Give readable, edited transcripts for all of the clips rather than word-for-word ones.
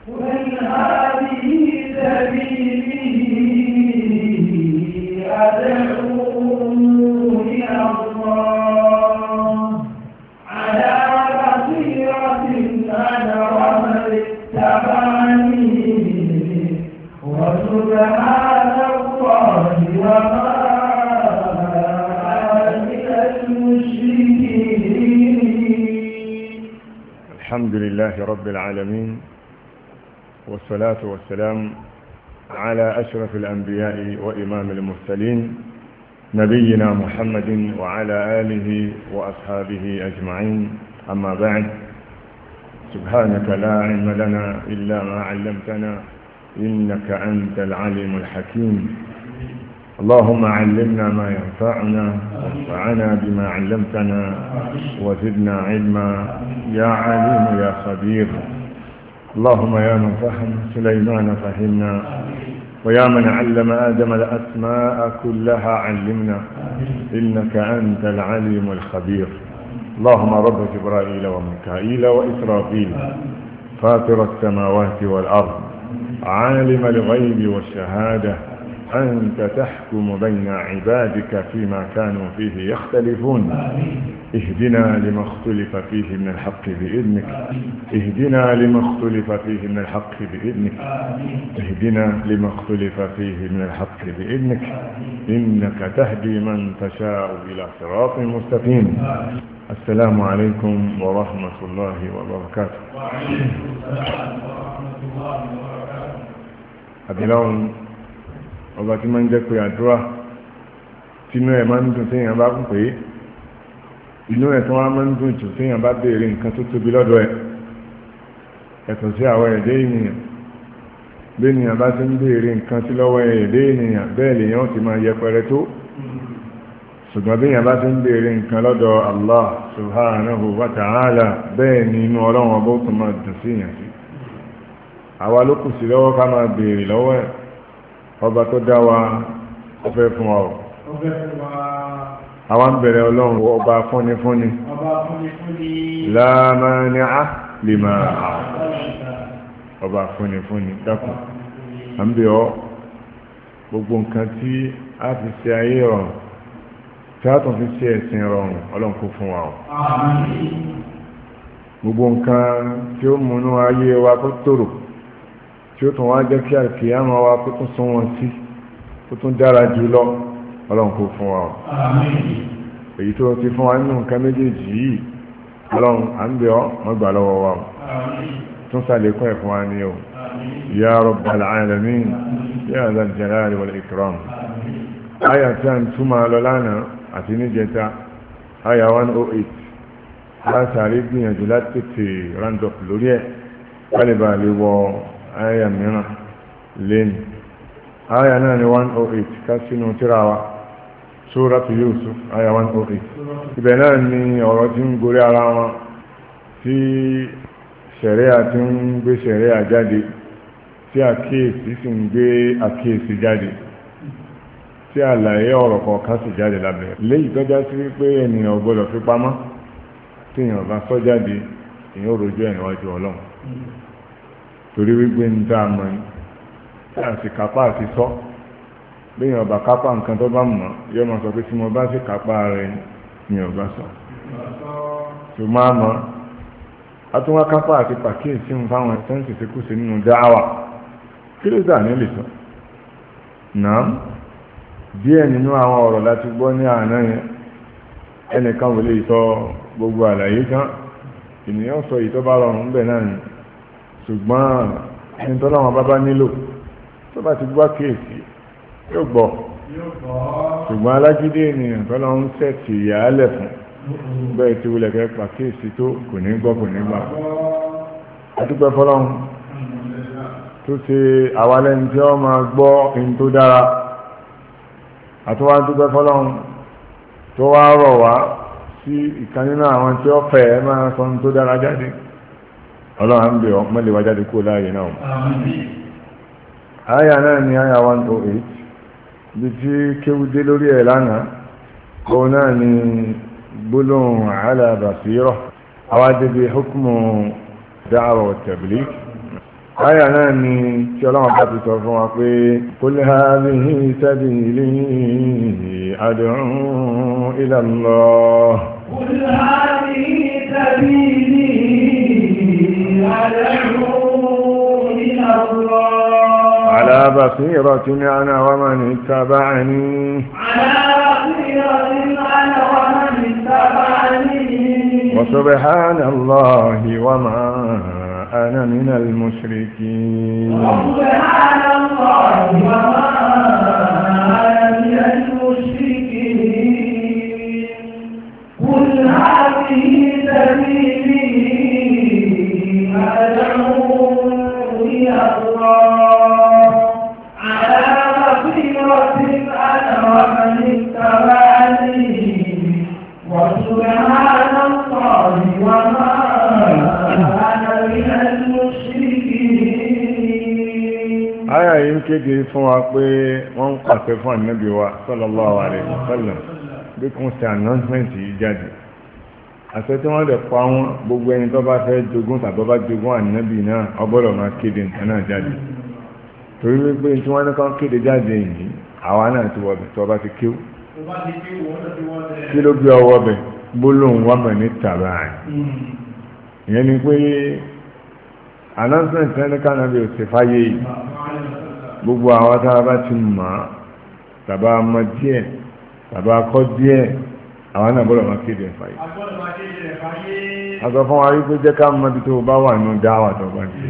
قل هذه سبيلي أدعو إلى الله على بصيرة أنا ومن اتبعني وسبحان الله وما أنا من المشركين. الحمد لله رب العالمين، والصلاة والسلام على أشرف الأنبياء وإمام المرسلين نبينا محمد وعلى آله وأصحابه أجمعين. أما بعد، سبحانك لا علم لنا إلا ما علمتنا إنك أنت العليم الحكيم. اللهم علمنا ما ينفعنا وانفعنا بما علمتنا وزدنا علما يا عليم يا خبير. اللهم يا من فهم سليمان فهمنا، ويا من علم آدم الأسماء كلها علمنا إنك أنت العليم الخبير. اللهم رب جبرائيل وميكائيل وإسرافيل فاطر السماوات والأرض عالم الغيب والشهادة، أنت تحكم بين عبادك فيما كانوا فيه يختلفون. اهدنا لما اختلف فيه من الحق بإذنك، اهدنا لما اختلف فيه من الحق بإذنك، اهدنا لما اختلف فيه من الحق بإذنك، إنك تهدي من تشاء إلى صراط مستقيم. السلام عليكم ورحمة الله وبركاته. وعليكم السلام ورحمة الله وبركاته. أبلون ọba tí máa ń jẹ́ pé àdúrà tínú ẹ̀ máa ń dùn téèyàn bá kún pé inú ẹ̀ tó wá máa ń dùn jù téèyàn bá béèrè nǹkan tó tóbi lọ́dọ̀ ẹ̀ ẹ̀tọ́ sí àwọn ẹ̀dẹ́ ènìyàn. bí ènìyàn bá ti ń béèrè nǹkan sí lọ́wọ́ ẹ̀dẹ́ ènìyàn bẹ́ẹ̀ lèèyàn ti máa yẹpẹrẹ tó. ṣùgbọ́n bí ènìyàn bá ti ń béèrè nǹkan lọ́dọ̀ Allah subhanahu wa ta'ala bẹ́ẹ̀ ni inú ọlọ́run ọba ó tún máa dùn sí èèyàn sí. àwa ló kù sí lọ́wọ́ ká máa béèrè lọ́wọ́ ẹ̀. ọba tó dá wa ọfẹ́ fún wa o. àwọn bẹ̀rẹ̀ ọlọ́run ọba fúnni la mani'a lima a'ta, ọba fúnni dákun. à ń bẹ̀ ọ́ gbogbo nǹkan tí a fi ṣe ayé rọrùn tí a tún fi ṣe ẹ̀sìn rọrùn ọlọ́run kó fún wa o. gbogbo nǹkan tí ó múnú ayé wa kó tòrò tí ó tún wá jẹ́ kí àkíyàmọ́ wa kó tún sún wọn sí kó tún dára jù lọ ọlọ́run kó fún wa o. èyí tó ti fún wa nínú nǹkan méjèèjì yìí ọlọ́run à ń bẹ̀ ọ́ mọ́ gbà lọ́wọ́ wa o. tún sàlékún ẹ̀ fún wa ní o. ya rabbal alamin ya dhal jalali wal ikram. àyà tí a ń túmọ̀ lọ lánàá àti níjẹta àyà 108 látàrí gbìyànjú láti tètè round-up lórí ẹ̀ kálíbà lè wọ àyà mìíràn lẹ́nu. àyà náà ni 108 ká sínú tíráwà Suratu Yusuf àyà 108. ibẹ̀ náà ni ọ̀rọ̀ tí ń gorí ara wọn tí ṣẹ̀ríà tí ń gbé ṣẹ̀ríà jáde tí àkíyèsí sì ń gbé àkíyèsí jáde tí àlàyé ọ̀rọ̀ kọ̀ọ̀kan sì jáde lábẹ́ léyìí tọ́já sí wípé ènìyàn ò gbọ́dọ̀ fi pamọ́ tí èèyàn bá sọ jáde èèyàn ò rojú ẹ̀ níwájú Ọlọ́run torí wípé ń dá àmọ́ ní tí a sì kápá àti sọ léèyàn ọba kápá nǹkan tó bá mọ̀ yóò máa sọ pé tí mo bá sì kápá rẹ̀ ni ọba sọ ṣùgbọ́n àmọ́ atúnwá kápá àti pàkíyèsí ń fáwọn ẹ̀sẹ̀ǹsì tí kù sí nínú dáwà kí ló dà ní lè sọ náà díẹ̀ nínú àwọn ọ̀rọ̀ láti gbọ́ ní àná yẹn ẹnìkan wò lè sọ gbogbo àlàyé tán ènìyàn sọ ìtọ́ bá rọrùn ń bẹ̀ náà ni ṣùgbọ́n ẹni tó láwọn bábá nílò tó bá ti gbọ́ kéèsì yóò gbọ́ ṣùgbọ́n alágídé ènìyàn tó lọ ń sẹ̀tì ìyàálẹ̀ fún bẹ́ẹ̀ tí wulẹ̀ kẹ́ pa kéèsì tó kò ní gbọ́ kò ní gbà. adúpẹ́ fọlọ́run tó ṣe àwalẹ́ni tí wọ́n máa gbọ́ ẹni tó dára àtúwá dúpẹ́ fọlọ́run tó wá rọ̀ wá sí ìkan nínú àwọn tí ó fẹ́ máa sọ ohun tó dára jáde ọlọ́run ń bẹ̀ ọ́ mọ́lẹ̀ wá jáde kó láàyè náà. àyà náà ni àyà 108 bí tí kéwúdé lórí ẹ̀ lánàá òun náà ni gbólóhùn ala basira àwa débi hukmu da'wa wa tabligh Àyà náà ni tí ọlọ́run bá ti sọ fún wa pé qul hadhihi sabili ad'u ila Allah. Qul hadhihi sabili ad'u ila Allah. Ala basiratin ana wa man ittaba'ani. Ala basiratin ana wa man ittaba'ani. Wa subhanallahi wa ma أنا من المشركين. سبحان الله وما أنا من المشركين. قل هذه سبيلي أدعو إلى الله على بصيرة أنا ومن اتبعني وسبحان الله وما Àyà yìí ń kéde fún wa pé wọ́n ń pàṣẹ fún ànábì wa sallallahu alaihi wasallam bí kún sí announcement yìí jáde. Àṣẹ tí wọ́n lè pa wọ́n gbogbo ẹni tó bá fẹ́ jogún tàbí bá jogún ànábì náà ọgbọ́dọ̀ máa kéde nǹkan náà jáde. Torí wípé tí wọ́n ní kán kéde jáde yìí àwa náà ti wọ̀bẹ̀ tó bá ti kíw. Kí ló gbé ọwọ́ bẹ̀ gbólóhùn wà mọ̀ ní tàbá ìyẹn ni pé announcement ẹni kánàbí ò sì fáyé yìí gbogbo àwọn tá a bá ti mọ̀ tàbá mọ̀ díẹ̀ tàbá kọ́ díẹ̀ àwọn náà gbọ́dọ̀ máa kéde ẹ̀fà yìí. a sọ fún wa wípé jẹ́ ká mọ̀ bí tó bá wà nínú dáwà tó bá ti.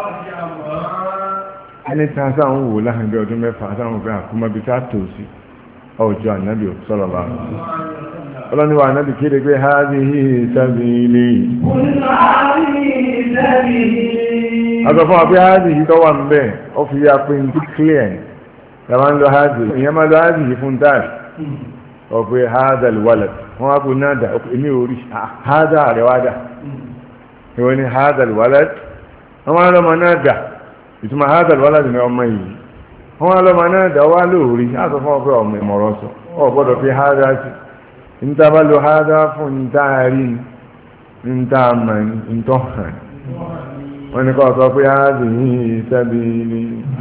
ẹni tí a sáà ń wò láàrin bí ọdún mẹ́fà sáà ń fẹ́ àkúmọ́ bí tá a tò sí ọjọ́ ànábì ò sọ̀rọ̀ bá ọlọ́ni wa ànábì kéde pé hadhihi sabili. Àgbà fún àbí háàdì yìí tọ́wà ń bẹ̀ ó fi yá pé ní clear yàrá ń lọ háàdì ìyẹn máa lọ háàdì yìí fún táàrí ọ pé háàdà lùwalẹ̀ wọ́n wá kó náà dà èmi ò rí háàdà rẹ̀ wá dà ìwọ ni háàdà lùwalẹ̀ wọ́n wá lọ́mọ náà dà ìtumọ̀ háàdà lùwalẹ̀ ní ọmọ yìí wọ́n wá lọ́mọ náà dà wá lóòrí àtọ̀ fún ọpẹ́ ọmọ ìmọ̀rọ̀ sọ ọ gbọ́dọ̀ fi háàdà sí níta bá lo háàdà fún ntaari ntaama ntọ́hàn wọ́n ní kọ́ sọ pé hadhihi sabili.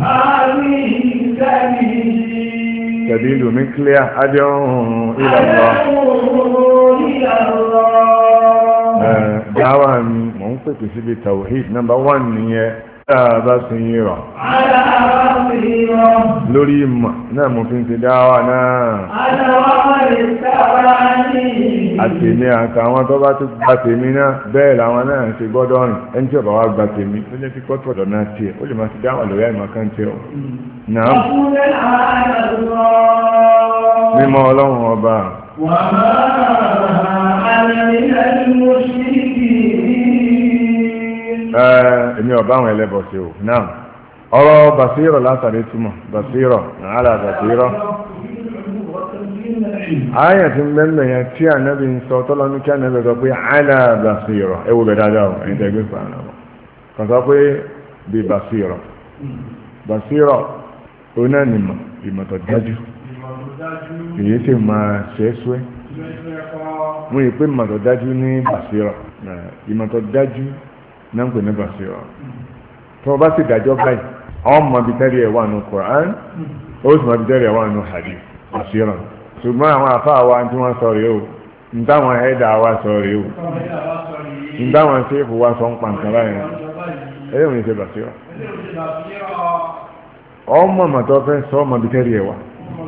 Sabilu mi clear ad'u ila Allah. Dáwà mi mò ń pèpè síbi tawhid number 1 nìyẹn. Basira. Lórí ìmọ̀ náà mo fi ń ti dáwà náà. Àtèmi àtàwọn tó bá tún gba tèmi náà bẹ́ẹ̀ làwọn náà ṣe gbọ́dọ̀ rìn ẹni tí ọ̀bà wa gba tèmi ó jẹ́ kí kọ́tù ọ̀dọ̀ náà tiẹ̀ ó lè máa ti dáwà lórí àìmọ̀ kan tiẹ̀ o. Náà mímọ́ ọlọ́run ọba. Èmi ọba àwọn ẹlẹ́bọ̀ sí o náà ọ̀rọ̀ Basira látàrí túmọ̀ Basira nàálà Basira ayẹ̀ tí mẹ́mẹ́ yẹn tí ànábì ń sọ tọ́lọ́nù kí ànábì sọ pé àlà Basira ẹwù bẹ̀ dáadáa o ẹ̀yìn tẹ́gbẹ́ fún àná kan sọ pé bí Basira Basira oná nìmọ̀ ìmọ̀tọ̀ dájú èyí sì máa ṣẹ́ṣẹ́ mú ìpé ìmọ̀tọ̀ dájú ní Basira ìmọ̀tọ̀ dájú náà ń pè ní Basira tó o bá sì dájọ́ báyìí ọmọ bíi tẹ́lẹ̀ ẹ̀ wà nù Qur'an ó sì mọ bíi tẹ́lẹ̀ ẹ̀ wà nù hadith Basira ṣùgbọ́n àwọn àfáà wa tí wọ́n sọ rèé o ń táwọn ẹ̀dá wa sọ rèé o ń táwọn ṣéèfù wa sọ ń pa nǹkan báyìí ẹ̀yẹ́ òun ṣe Basira ọmọ màtọ́ fẹ́ sọ ọmọ bíi tẹ́lẹ̀ ẹ̀ wà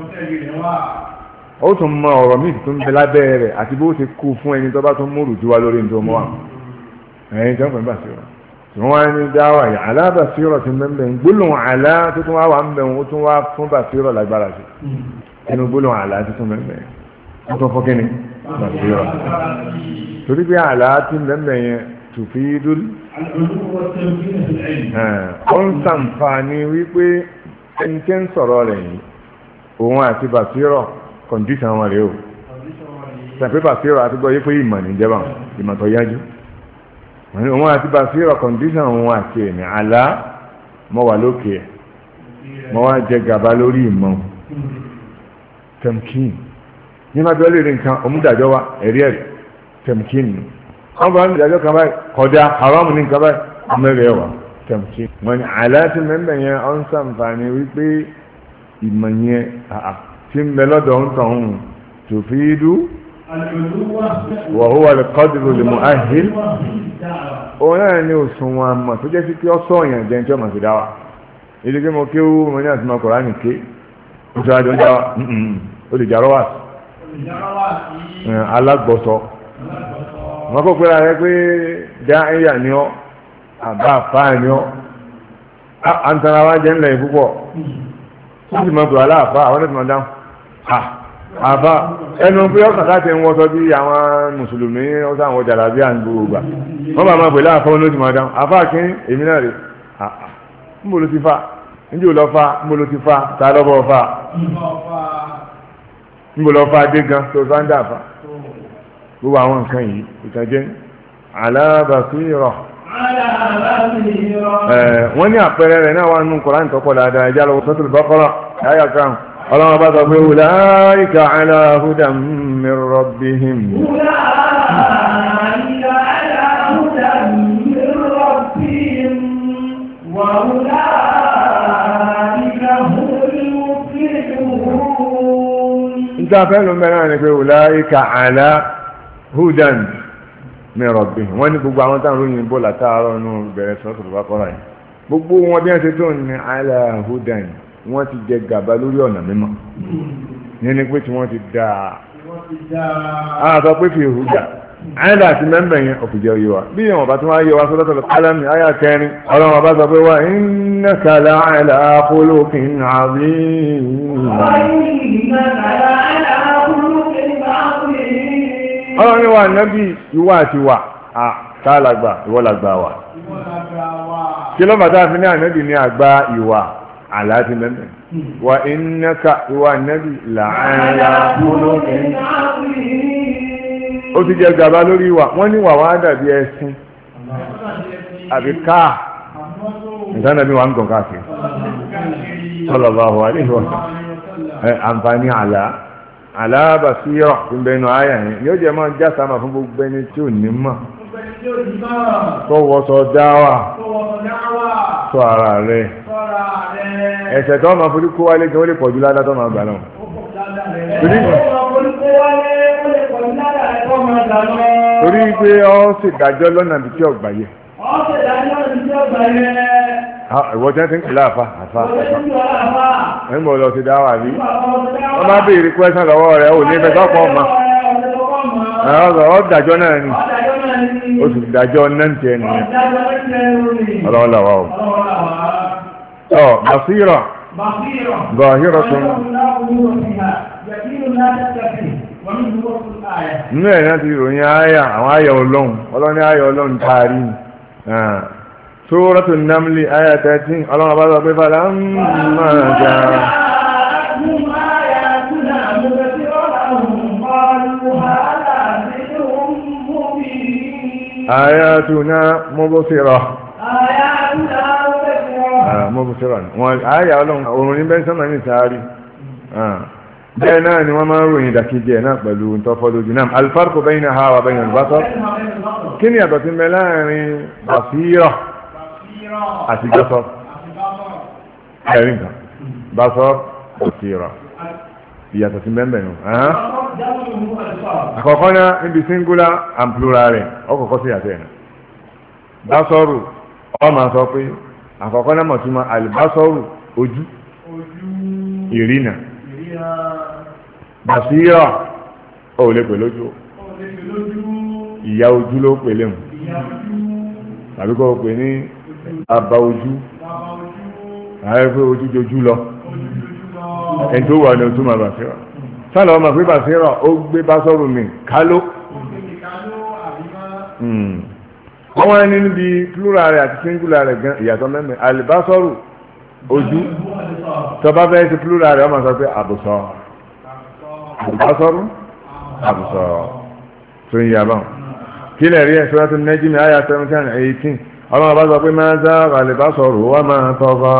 ó tún mọ ọ̀rọ̀ míì tó ń bẹ lábẹ́ rẹ̀ àti bó ṣe kú fún ẹni tó bá tún múrù jù wá lórí ní tó mọ́ wa ẹ̀yìn tó ń pè ní Basira tí wọ́n wá ní dáwà yìí àlá Basira ti mẹ́mbẹ̀ ń gbólóhùn àlá tó tún wá wà ń bẹ̀ ó tún wá fún Basira lágbára sí ẹnu gbólóhùn àlá tó tún mẹ́mbẹ̀ ó tún fọ́ kíni Basira torí pé àlá tí mẹ́mbẹ̀ yẹn tufidul ó ń sàǹfààní wípé ẹni tí ń sọ̀rọ̀ rẹ̀ yìí òun àti Basira kọ̀ǹdíṣàn wọn rèé o sàpé Basira àti gbọ́ yí pé ìmọ̀ níjẹba ìmọ̀ tó yájú òun àti Basira kọ̀ǹdíṣàn òun àti ẹ̀mí àlá mọ́ wà lókè ẹ̀ mọ́ wá jẹ gàba lórí ìmọ̀ tẹ̀mkín nígbà tí wọ́n lè rí nǹkan òmùdàjọ́ wa ẹ̀rí ẹ̀rí tẹ̀mkín nù wọ́n bá ń dàjọ́ kan báyìí kọjá haramu ní nǹkan báyìí ọmọlẹ̀ ẹ̀wà tẹ̀mùtì wọn ni àláti mẹ́mbẹ̀ yẹn ọ́n sàǹfààní wípé ìmọ̀ yẹn tí ń bẹ lọ́dọ̀ ń tàn ń tòfíìdú wa huwa al-qadru al-mu'ahhil òun náà ní òṣùwọ̀n àmọ̀ tó jẹ́ sí pé ọ́ sọ̀yàn jẹ́ tí ọmọ sí dáwà ilé pé mo kéwú mo ní àti mo Kùránì ké mo sọ àjọ ń dáwà ó lè jàrọ́ wà sí alágbọ̀sọ wọn kò pera rẹ pé dáhìyà ni ọ́ àbá àfáà ni ọ́ àǹtara wa jẹ́ ńlẹ̀ púpọ̀ ó sì mọ̀ pé aláàfáà àwọn ẹ̀sìn máa dáhùn àbá ẹnu pé ọkàn láti ń wọ́sọ bí àwọn mùsùlùmí ọ̀sán àwọn jàdá bí à ń gbogbo gbà wọ́n bá máa pè láàfọ́ olóòtú máa dáhùn àfáà kí èmi náà rè ń bolo ti fa ń jò lọ fa ń bolo ti fa ta lọ́bọ̀ fa ń bolo fa dé gan tó sá ń dà fa gbogbo àwọn nǹkan yìí ìtànjẹ́ ala basira wọ́n ní àpẹẹrẹ rẹ̀ náà wà nínú Kùránì tó pọ̀ dáadáa ẹjá lọ́wọ́ Suratul Baqara ayà kan ọlọ́run bá sọ pé ulaika ala hudan min rabbihim ulaika ala hudan min rabbihim wa ulaika humul muflihun. níta fẹ́ ló mẹ́rin ni pé ulaika ala hudan min rabbihim wọ́n ní gbogbo àwọn táwọn olóyìn bó látàárọ̀ nù bẹ̀rẹ̀ Suratul Baqara yìí gbogbo wọn bí wọ́n ṣe tó ní ala hudan wọ́n ti jẹ gàba lórí ọ̀nà mímọ́ ní ni pé tí wọ́n ti dáa a sọ pé fi huda àyẹ̀dà àti mẹ́mbẹ̀ yẹn òfìjẹ́ oyè wa bí ìwọ̀n bá tún wáyé wa Suratul Qalam àyà kẹrin ọlọ́run bá sọ pé wa innaka la'ala khuluqin 'azim ọlọ́run ní wa nábì ìwà àti wà tààlàgbà ìwọ́làgbà wà kí ló bàtà fi ní ànábì ní àgbà ìwà àláti mẹ́mẹ́ wa innaka ìwà nábì la'ala khuluqin ó ti jẹ gàba lórí ìwà wọ́n ní wà wá dàbí ẹṣin àbí káà ìtànàbí wà ń gàn káàkiri sallallahu alaihi wa àǹfààní àlá basira fún bẹnu àyà yẹn yóò jẹ máa já sáma fún gbogbo ẹni tí ò ní mọ̀ tó wọ́sọ dáwà tó ara rẹ̀ ẹ̀ṣẹ̀ tó máa forí kó wálé gan ó lè pọ̀jù ládá tó máa gbà náà torí pé ọ sì dájọ́ lọ́nà bí tí ọgbà yẹ ìwọ tí wọ́n ti ń pèlè àfa ẹ̀ ń bọ̀ lọ sí dáwà rí wọ́n máa béèrè kwẹ́sán lọ́wọ́ rẹ̀ ò ní fẹ́ sọ́kọ̀ ọmọ ọ dájọ́ náà ni ó sì dájọ́ náà tiẹ̀ nìyẹn ọlọ́wọ́lọ́wọ́ o basira zahiratun nínú ẹ̀ náà ti ròyìn àyà àwọn àyà ọlọ́ni àyà ọlọ́run taari Suratul Namli àyà 13 ọlọ́run bá sọ pé falamma jaa ayatuna mubsira mubsira wọn àyà ọlọ́run òrùn ní bẹ́ńsánà ní sáárì bẹ́ẹ̀ náà ni wọ́n máa ń ròyìn ìdàkejì ẹ̀ náà pẹ̀lú ntọ́fọ́lójú náà al-farqu baynaha wa bayna al-basar kí ni àtọ̀ tí ń bẹ láàrin basira àti basar ẹ̀rí nǹkan basar basira ìyàtọ̀ tí ń bẹ ń bẹ nù. àkọ́kọ́ náà níbi singular and plural rẹ̀ ọkọ̀ọ̀kọ́ sí àtẹ̀ náà basaru ọ máa sọ pé àkọ́kọ́ náà mọ̀ tún máa al-basaru ojú ìrìnà basira ó lè pè lójú ìyá ojú ló pè léhùn tàbí kó o pè ní àbá ojú ààrẹ pé ojú jojú lọ ẹni tó wà ní ojú máa basira sálọ ọmọ pé basira ó gbé basaru mi káló wọ́n wá ní níbi plural rẹ̀ àti singular rẹ̀ gan ìyàtọ̀ mẹ́mẹ́ alibasaru ojú tọba fẹ́ ti plural rẹ̀ ọmọ sọ pé àbùsọ̀ àbùsọ̀rù àbùsọ̀ tó ń yàbá kí lè rí ẹ̀ṣọ́ tó nẹ́jì mi àyà 17-18 ọlọ́run bá sọ pé máa dá àlìbásọ̀rù wá máa tọ́gọ́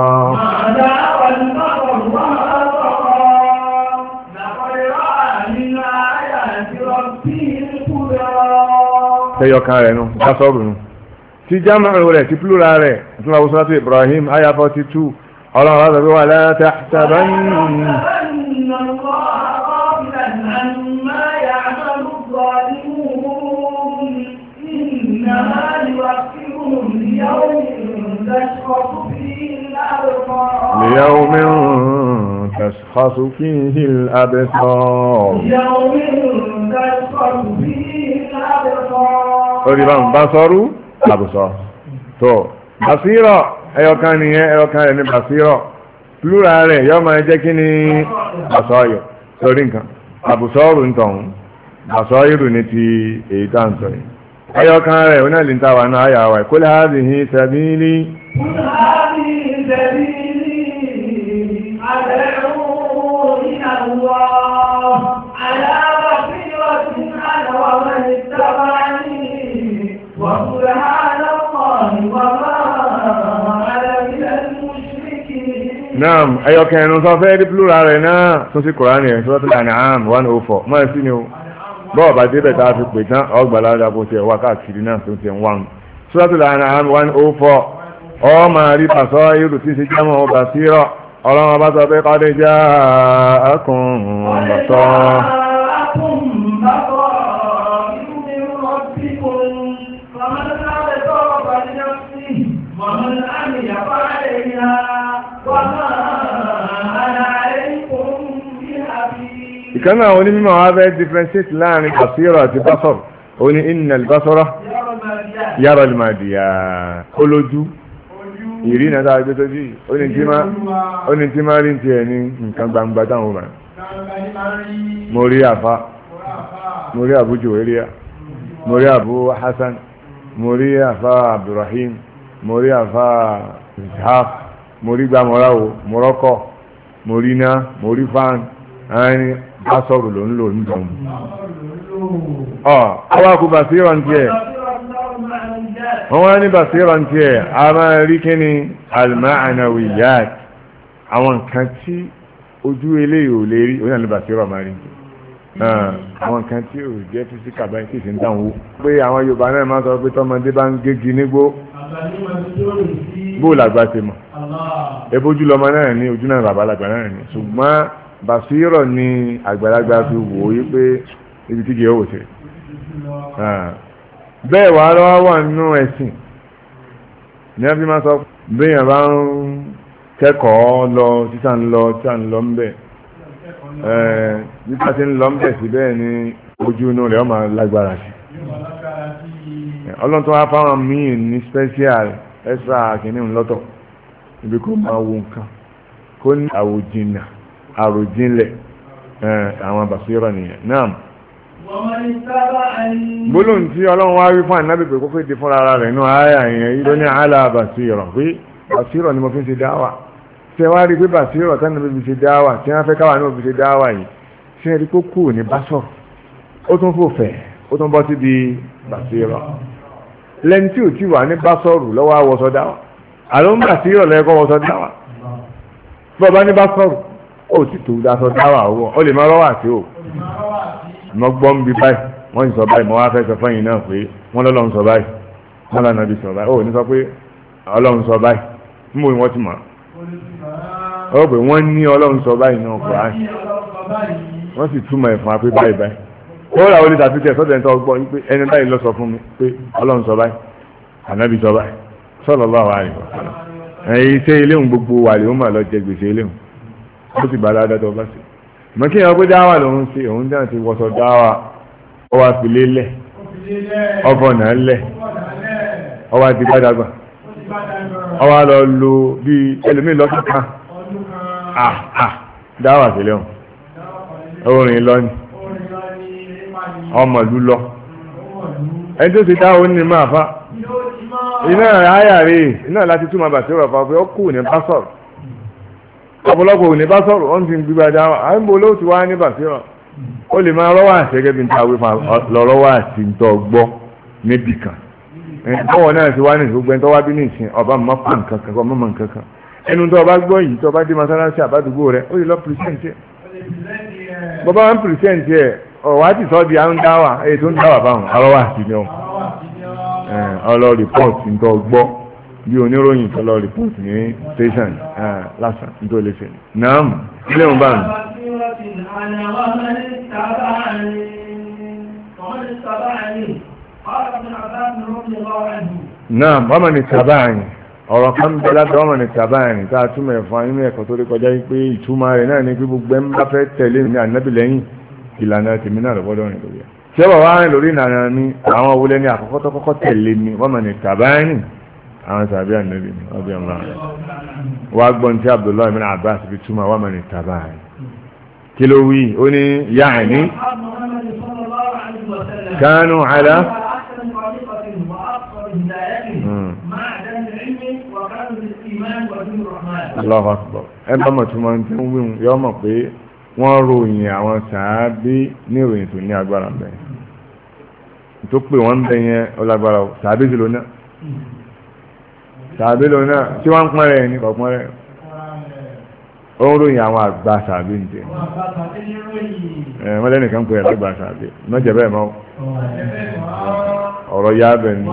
tẹ́yọkan rẹ̀ nù básọ̀rù nù tí jámù rẹ̀ tí plural rẹ̀ tí wọ́n sọ́tò Ibrahim aya 42 ọlọ́run wá sọ pé wà la tahsabanna ليوم تشخص فيه الأبصار قريبا بصروا أبصار تو بصيرة أيوكان يعني بصيرة plural rẹ̀ yọ́ máa jẹ́ kí ní àsọ́yọ̀ sórí nǹkan àbùsọ́rù ń tọ̀hún àsọ́yìrù ní ti èyí tá ń sọ yìí ẹyọkan rẹ̀ ó náà lè ń tàwà náà ayà wà kul hadhihi sabili Naam, ẹyọkẹ́ ẹnu sọ fẹ́ rí plural rẹ̀ náà tún sí Kùránì ẹ̀ Suratul An'am 104 máa sí ni o bọ́ọ̀ bá débẹ̀ tá a fi pè tán ọgbàlára bó ti ẹ̀wà káàkiri náà tó ti ń wá Suratul An'am 104 ọ máa rí pàṣọ irú tí ṣe jámọ̀ ọba sírọ̀ ọlọ́run ọba sọ pé qad ja'akum basir. ìkànnì àwọn onímọ̀ wa fẹ́ differentiate láàrin basira àti basar ó ní innal basara yara al-madiya olójú ìrìnà tá a gbé sójú ó ní tí máa rí ti ẹ̀ ní nǹkan gbangba táwọn ọmọ mo rí àfa mo rí Abu Juwayriya mo rí Abu Hasan mo rí àfa Abdurrahim mo rí àfa Ishaq mo rí gbàmọ́ráwò mọ́rọ́kọ̀ mo rí ná mo rí fan ẹni bá sọ̀rọ̀ ló ń lò ní ìdánwò. Àwọn akú bàṣírọ̀ ń tiẹ̀ wọ́n wá ní bàṣírọ̀ ń tiẹ̀ a máa rí kí ni al-ma'nawiyat àwọn nǹkan tí ojú eléyìí ò lè rí oní àlè bàṣírọ̀ máa rí àwọn nǹkan tí ò jẹ́ físíkà báyìí kì í ṣe ń dáhùn wò. pé àwọn Yorùbá náà máa sọ pé tọmọdé bá ń gégi nígbó bó làgbà ṣe mọ̀ ebójú lọmọ náà ní ojú náà bàbá làgbà náà ní ṣùgbọ́n bàṣírọ̀ ni àgbàlagbà fi wò ó yí pé ibi tí kìí ó wò ṣe bẹ́ẹ̀ wà lọ́wọ́ wà nínú ẹ̀sìn ní a fi máa sọ béèyàn bá ń kẹ́kọ̀ọ́ lọ títà ń lọ ń bẹ̀ nípa tí ń lọ ń bẹ̀ sí bẹ́ẹ̀ ni ojú inú rẹ̀ ó máa lágbára sí ọlọ́run tó wá fáwọn míì ní special extra kìíní lọ́tọ̀ ibi kó máa wo nǹkan kó ní àwòjìnà àròjínlẹ̀ àwọn bàṣírọ̀ nìyẹn náà gbólóhùn tí ọlọ́run wá wí fún ànábì pé kó fèdè fún ara rẹ̀ nínú àyà yẹn yìí ló ní àlà bàṣírọ̀ pé bàṣírọ̀ ni mo fi ń ṣe dáwà tí ẹ wá rí pé bàṣírọ̀ tánà bí fi ṣe dáwà tí wọ́n fẹ́ káwà náà fi ṣe dáwà yìí tí ẹ rí kó kù ní bàṣọ̀ ó tún fò fẹ̀ ó tún bọ́ síbi bàṣírọ̀ lẹ́ni tí ò tí wà ní bàṣọ̀rù lọ́wọ́ àwọ̀sọ dáwà àlọ́ ń bàṣírọ̀ lẹ́kọ́ wọ́sọ dáwà bọ́ọ̀ bá ní bàṣọ̀rù ó ti tó dáṣọ dáwà owó ó lè má rọ́wà àti ó mọ́ gbọ́n bí báyìí wọ́n ń sọ báyìí mọ́ wá fẹ́ sọ fẹ́yìn náà pé wọ́n lọ́lọ́run sọ báyìí wọ́n lọ́nà bí sọ báyìí ó ní sọ pé ọlọ́run sọ báyìí mú wọ́n ti mọ̀ ó pé wọ́n ní ọlọ́run sọ báyìí náà kò áyì wọ́n sì túmọ̀ ẹ̀fọn apé báyìí báyìí ó rà ó lè tàbí tẹ̀ sọ́dọ̀ ẹ̀ńtọ́ gbọ́ pé ẹni báyìí lọ sọ fún mi pé ọlọ́run sọ báyìí ànábì sọ báyìí sallallahu alaihi wasallam ẹ̀yìn iṣẹ́ iléhùn gbogbo wà lè ó mà lọ jẹ gbèsè iléhùn ó sì bá dáadáa tó bá sí mọ́ kí ẹ̀yàn pé dáwà lòun sí òun dáhùn ti wọ́sọ dáwà ó wá fi lélẹ̀ ọkọ̀ náà lẹ̀ ó wá di gbádàgbà ó wá lọ lo bí ẹlòmíì lọ́sùn kan dáwà sílẹ̀ hàn orin lọ́ni ọmọlú lọ ẹni tó ti dáwà ó ní máa fa iná àyà rèé iná láti túmọ̀ bàtí ó rọ̀ fà pé ó kù ní bá sọ̀rọ̀ ọ̀pọ̀lọpọ̀ òní bá sọ̀rọ̀ wọ́n ti ń gbígbà dáwà àìbò ló ti wá ní bàṣírọ̀ ó lè máa rọ́wà àti ẹgẹ́ bí n ta wípa lọ́rọ́wà àti ń tọ́ gbọ́ níbì kan ọwọ́ náà ti wá ní ìṣògbẹ́ ń tọ́ wá bí ní ìsìn ọba mọ́ pa nǹkan kan mọ́ nǹkan kan ẹnu tó ọba gbọ́ yìí tó ọba dé masalasi àbádùgbò rẹ ó lè lọ pìrìsẹ́ǹtì ẹ̀ bọ́bá wọn pìrìsẹ́ǹtì ẹ̀ ọ̀wá ti sọ́ di à ń dáwà èyí tó ń dáwà báwọn arọ́wà àti ní ọ ọlọ́ rìpọ́ọ̀tì tó gbọ́ bí oníròyìn tó lọ rìpọ́ọ̀tì ní station lásán tó lè ṣe náà ilé ìwọ̀n bá mi. náà wọ́n mọ̀ ní tàbáàyìn ọ̀rọ̀ kan bẹ láti wọ́n mọ̀ ní tàbáàyìn tá a túmọ̀ ẹ̀fọn inú ẹ̀kọ́ tó rí kọjá yìí pé ìtumọ̀ rẹ̀ náà ní pé gbogbo ẹ̀ ń bá fẹ́ tẹ̀lé ní ànábì lẹ́yìn ìlànà tèmi náà lọ́gbọ́dọ̀ rìn lórí ẹ̀. tí ẹ bá wá rìn lórí ìlànà mi àwọn wọlé ní àkọ́kọ́ tó kọ́kọ́ tẹ̀lé mi wọ́n mọ̀ ní tàbáàyìn àwọn tàbí ànábì ni ọbẹ̀ ọmọ rẹ̀ wá gbọ́n tí Abdullahi ibn Abbas fi túmọ̀ wọ́n mọ̀ ní tàbáàyìn kí ló wí ó ní yáàní kánú àlá Allahu Akbar ẹ bá mọ̀ tí wọ́n ti ń wíwùn yọ mọ̀ pé wọ́n ròyìn àwọn sàábí ní ìròyìn tó ní agbára bẹ́ẹ̀ tó pè wọ́n ń bẹ yẹn ọlágbára sàábí sí lónà sàábí lónà tí wọ́n ń pọ́n rẹ̀ ní kọ̀ọ̀pọ́n rẹ̀ ó ń ròyìn àwọn àgbà sàábí ń tẹ̀ wọ́n lẹ́nìkan pè é lágbà sàábí mọ́jẹ̀ bẹ́ẹ̀ mọ́ ọ̀rọ̀ yá bẹ̀ ni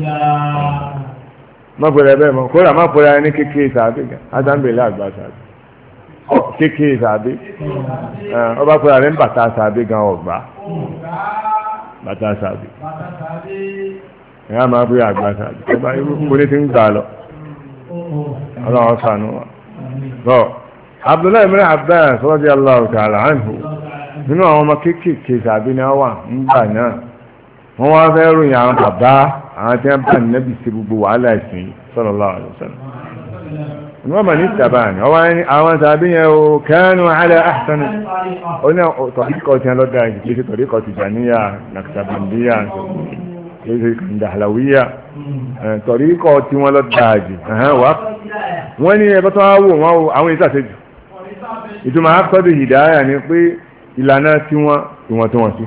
má pẹ̀lẹ́ bẹ́ẹ̀ mọ́ kódà má pẹ̀lẹ́ ní kékeré sàbí gan adámbèlé àgbà sàbí kékeré sàbí ọba pẹ̀lẹ́ ní bàtà sàbí gan ọ̀gbá bàtà sàbí ẹ̀yà máa pẹ̀lẹ́ àgbà sàbí ọba irúgbó ní ti ń gbà lọ ọlọ́run sànú wa. Abdullahi ibn Abbas radiyallahu ta'ala anhu nínú àwọn ọmọ kékeré sàbí ni wọ́n wà nígbà náà wọ́n wá fẹ́ ròyìn àwọn bàbá àwọn tí wọ́n bá nẹ́bí sí gbogbo wàhálà ìsìn sallallahu alaihi wasallam wọ́n mọ̀ ní tàbáàni àwọn tàbí yẹn o kanu ala ahsani ó ní tọ̀ríkọ̀ tí wọ́n lọ́dà kìí ṣe tọ̀ríkọ̀ Tijaniyya Naqshbandiyya kìí ṣe Dahlawiyya tọ̀ríkọ̀ tí wọ́n lọ́dà jù wọ́n ní ẹgbẹ́ tó wá wò wọ́n àwọn ìsàṣẹ́jù ìtumọ̀ àkọ́dù hidaya ni pé ìlànà tí wọ́n ìwọ̀ntúnwọ̀nsí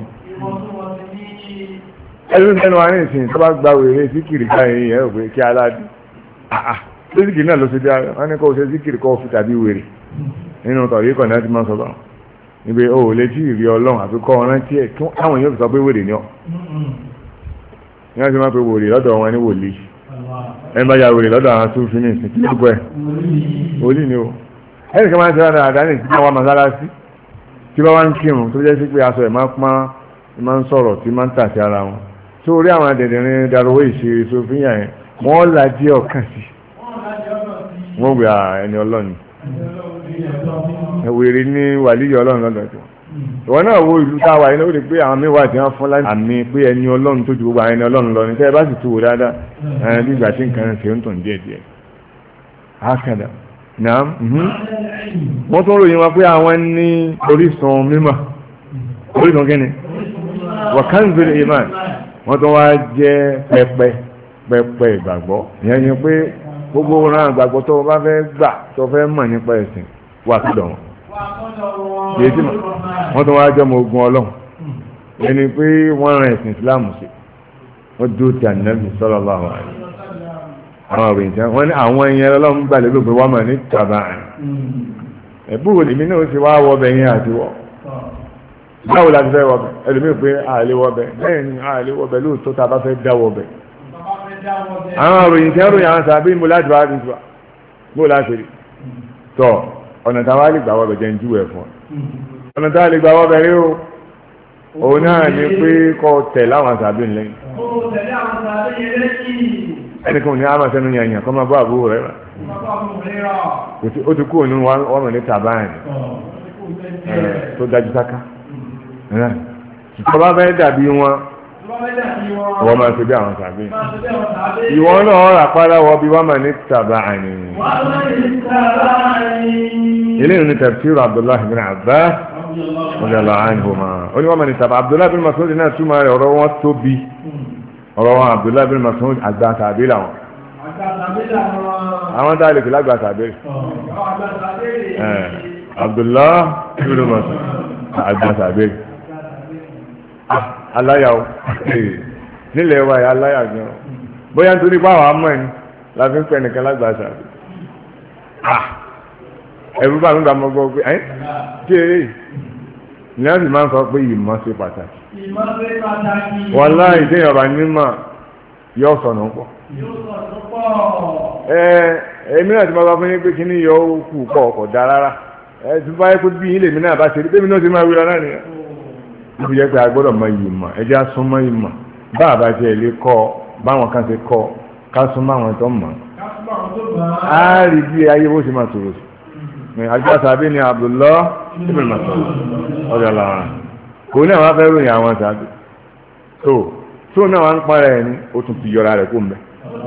ẹlú mẹ́nu wa ní ìsìn tó bá gba wèrè síkìrì káyìí ẹ̀ òpè kí aládì síkìrì náà ló ṣe dá wọn ní kó ṣe síkìrì kó fi tàbí wèrè nínú tọ̀rí kọ̀ náà ti máa sọ bá níbi o ò lè tí ì rí ọlọ́run àfi kọ́ ọ̀rán tí ẹ̀ káwọn yóò fi sọ pé wèrè ni ọ́ ní wọ́n ti máa pe wèrè lọ́dọ̀ wọn ní wòlíì ẹni bá ya wèrè lọ́dọ̀ àwọn tó fi ní ìsìn kí ló gbọ́ ẹ̀ wòlíì ni o ẹnì kan máa ń ṣe dáadáa àdáni tí wọ́n máa mọ́sálásí tí wọ́n wá ń kírun tó jẹ́ sí pé aṣọ ẹ̀ máa ń sọ̀rọ̀ tí máa ń tà sí ara wọn torí àwọn adẹ̀dẹ̀rin darowó ìṣeré sófíà yẹn wọ́n lajì ọ̀kan sí wọ́n gbé ẹni ọlọ́ni wèrè ní wàlíyọ̀ ọlọ́run lọ́dọ̀ tó ìwọ náà wo ìlú táwa yìí ló rí pé àwọn mẹ́wàá tí wọ́n fún láti àmì pé ẹni ọlọ́run tó ju gbogbo àwọn ẹni ọlọ́run lọ ní tẹ́ ẹ bá sì tu wò dáadáa bí ìgbà tí nǹkan ṣe ń tàn díẹ̀ díẹ̀ ákàdà náà wọ́n tún ròyìn wọn pé àwọn ní orísun mímọ́ orísun kíni wọ̀kánzìlì iman wọ́n tún wá jẹ́ pẹpẹ ìgbàgbọ́ ìyẹn ni pé gbogbo ọ̀ràn ìgbàgbọ́ tó o bá fẹ́ gbà tó o fẹ́ mọ̀ nípa ẹ̀sìn wà sọ́dọ̀ wọn. wọ́n tún wá jẹ́ ọmọ ogun ọlọ́run ẹni pé wọ́n ran ẹ̀sìn ìsìláàmù sí wọ́n dúró ti ànábì sallallahu alaihi àwọn òròyìn tí wọ́n ní àwọn ẹ̀yìn ọlọ́run gbà lérò pé wọ́n mọ̀ ní tàbá ẹ̀bùrò èmi náà ti wá wọ́ bẹ̀ yẹn àti wọ́ báwo la ti fẹ́ wọ́bẹ̀ ẹlòmíì pé àlè wọ́bẹ̀ bẹ́ẹ̀ ni àlè wọ́bẹ̀ lóòótọ́ tá a bá fẹ́ dá wọ́bẹ̀ àwọn òròyìn tí wọ́n ròyìn àwọn sàbí mo láti wá rí tiwa bó láti rí tọ́ ọ̀nà táwa lè gbà wọ́bẹ̀ jẹ́ ń jú ẹ̀ fún ọ ọ̀nà táwa lè gbà wọ́bẹ̀ rí o òun náà ni pé kọ́ tẹ̀ láwọn sàbí lẹ́yìn ẹnìkan ní àmà sẹ́nu yẹn kọ́ máa bọ́ àbúrò rẹ̀ ó ti kú òun wọ́n mọ̀ ní tàbáyìn tó dájú sáká ìjọba fẹ́ dàbí wọn wọ́n máa ṣe bí àwọn tàbí ìwọ́n náà rà pàdà wọ́n bí wọ́n máa ní tàbá àní ilé ìrìn tafsir Abdullahi bin Abbas radiyallahu anhuma ó ní wọ́n máa ní tàbá Abdullahi bin Mas'ud náà túmọ̀ rẹ̀ ọ̀rọ̀ wọn tóbi ọ̀rọ̀ wọn Abdullahi bin Mas'ud àgbà tàbí làwọn àwọn tá a lè fi lágbà tàbí Abdullahi bin Mas'ud àgbà tàbí aláyàwó nílẹ̀ wa yà aláyà gan bóyá nítorí pé àwọn amọ̀ ẹni la fi ń pẹ́ nìkan lágbàáṣà ẹ̀rú bá mi gbà mọ́ gbọ́ pé ẹ́ kí eré ní wọ́n sì máa ń sọ pé ìmọ̀ ṣe pàtàkì wàláhì ìdéyàn ọba nímọ̀ yóò sọnù pọ̀. Èmi náà ti máa bá fún yín pé kí ni yọ kù pọ̀ kò dá rárá tí bá yẹ kó bí yín lèmi náà bá ṣe rí bẹ́ẹ̀ mi náà ti máa wíra náà nìyẹn. Ibi jẹ́ pé a gbọ́dọ̀ mọ ìmọ̀ ẹjẹ́ asúnmọ́ ìmọ̀ bá àbá tiẹ̀ lè kọ́ báwọn kan ṣe kọ́ ká súnmọ́ àwọn tó mọ̀. Á rí bí ayé bó ṣe máa tòrò sí. Àjọ sàbí ni Abdullah ibn Mas'ud ọ̀dọ̀ làwọn kò ní àwọn afẹ́ ròyìn àwọn sàbí tó náà wá ń para ẹ̀ ní ó tún ti yọra rẹ̀ kó mbẹ́.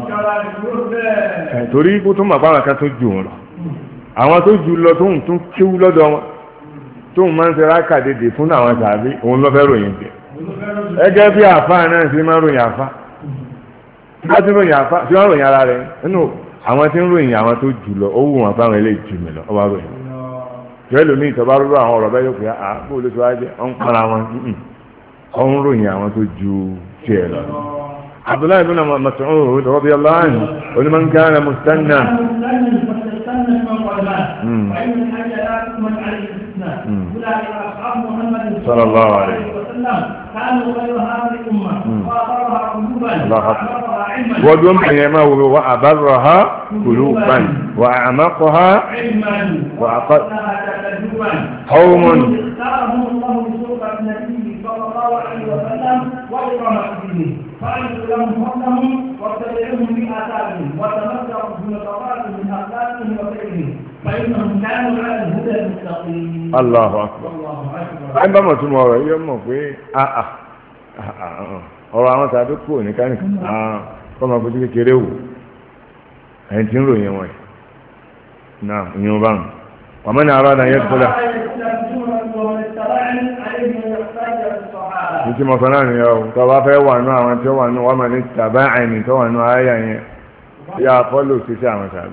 Torí kó tó mọ̀ pé àwọn kan tó jù wọn lọ àwọn tó jù lọ tóun tún kéwú lọ́dọ̀ wọn tóun máa ń ṣe rákàdédé fún àwọn sàbí òun lọ́fẹ́ ròyìn jẹ ẹgẹ́ bí àfa náà ṣe máa ń ròyìn àfa tí wọ́n ti ròyìn àfa tí wọ́n ròyìn ara rẹ̀ nínú àwọn tí ń ròyìn àwọn tó jù lọ ó wù wọn fáwọn eléyìí jù mí lọ ọba ròyìn jẹ́ lómi ìtọ́ba rúrú àwọn ọ̀rọ̀ bẹ́ẹ̀ yóò pé bó ló ṣe wá jẹ́ ọ̀n para wọn ọ̀n ròyìn àwọn tó ju tiẹ̀ lọ. Abdullahi ibn Mas'ud radiyallahu anhu onímọ̀ nǹkan rẹ̀ mustanna. صلى الله عليه وسلم كانوا خير هذه الأمة وأبرها قلوبا ودم حينما وأبرها قلوبا وأعمقها علما وأقلها تكذبا قوم اختارهم الله بسوء النبي صلى الله عليه وسلم وإكرام دينه فأنتم لهم فضلهم واتبعوهم بآثارهم وتمسكوا بمقاماتهم من أخلاقهم وفعلهم فإنهم كانوا على الهدى المستقيم. الله أكبر. ẹ bá mọ̀ tún mọ̀ ọ̀rọ̀ yóò mọ̀ pé ọ̀rọ̀ àwọn tàbí kú ní káníkan kọ́mọ fojú kékeré wò ẹ̀yìn tí ń ròyìn wọn náà ìyẹn bá ń wàmọ́ ní ara náà yẹ kó dà. ní tí mo sọ náà nìyẹn o tó bá fẹ́ wà nù àwọn tí ó wà nù wọ́n mọ̀ ní tàbá àìní tó wà nù ayà yẹn yà fọ́lù sí sí àwọn tàbí.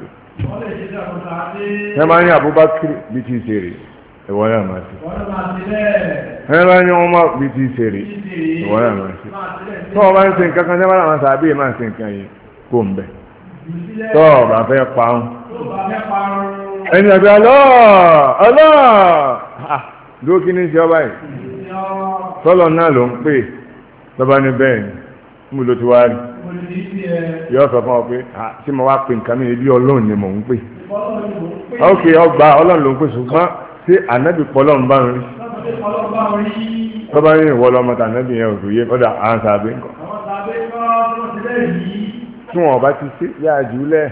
ẹ máa ń ní Abubakar bí tí ì ṣe rè ìwọ náà máa ṣe ẹ bá ní wọn máa bí tí ì ṣe rè ìwọ náà máa ṣe tó o bá ń ṣe nǹkan kan sẹ́wọ́n àwọn tàbí máa ṣe nǹkan yìí kó ń bẹ̀ tó o bá fẹ́ pa ọ́n ẹni àgbẹ̀ ọlọ́ dúró kí ní ṣe ọba yìí sọ́lọ̀ náà ló ń pè lọ́ba ní bẹ́ẹ̀ ni mú ló ti wá rí yọ sọ fún ọ pé tí mo wá pè nǹkan mi bí ọlọ́run ni mò ń pè ok ọgbà ọlọ́run ló ń pè ṣùgbọ́n tí ànábì pọ́lọ́run bá ń rí tọ́ba ní ìwọ lọ́mọ tà ànábì yẹn ò tó yé kọ́dà à ń sàbẹ̀ nǹkan tí wọn bá ti ṣe yá jù lẹ̀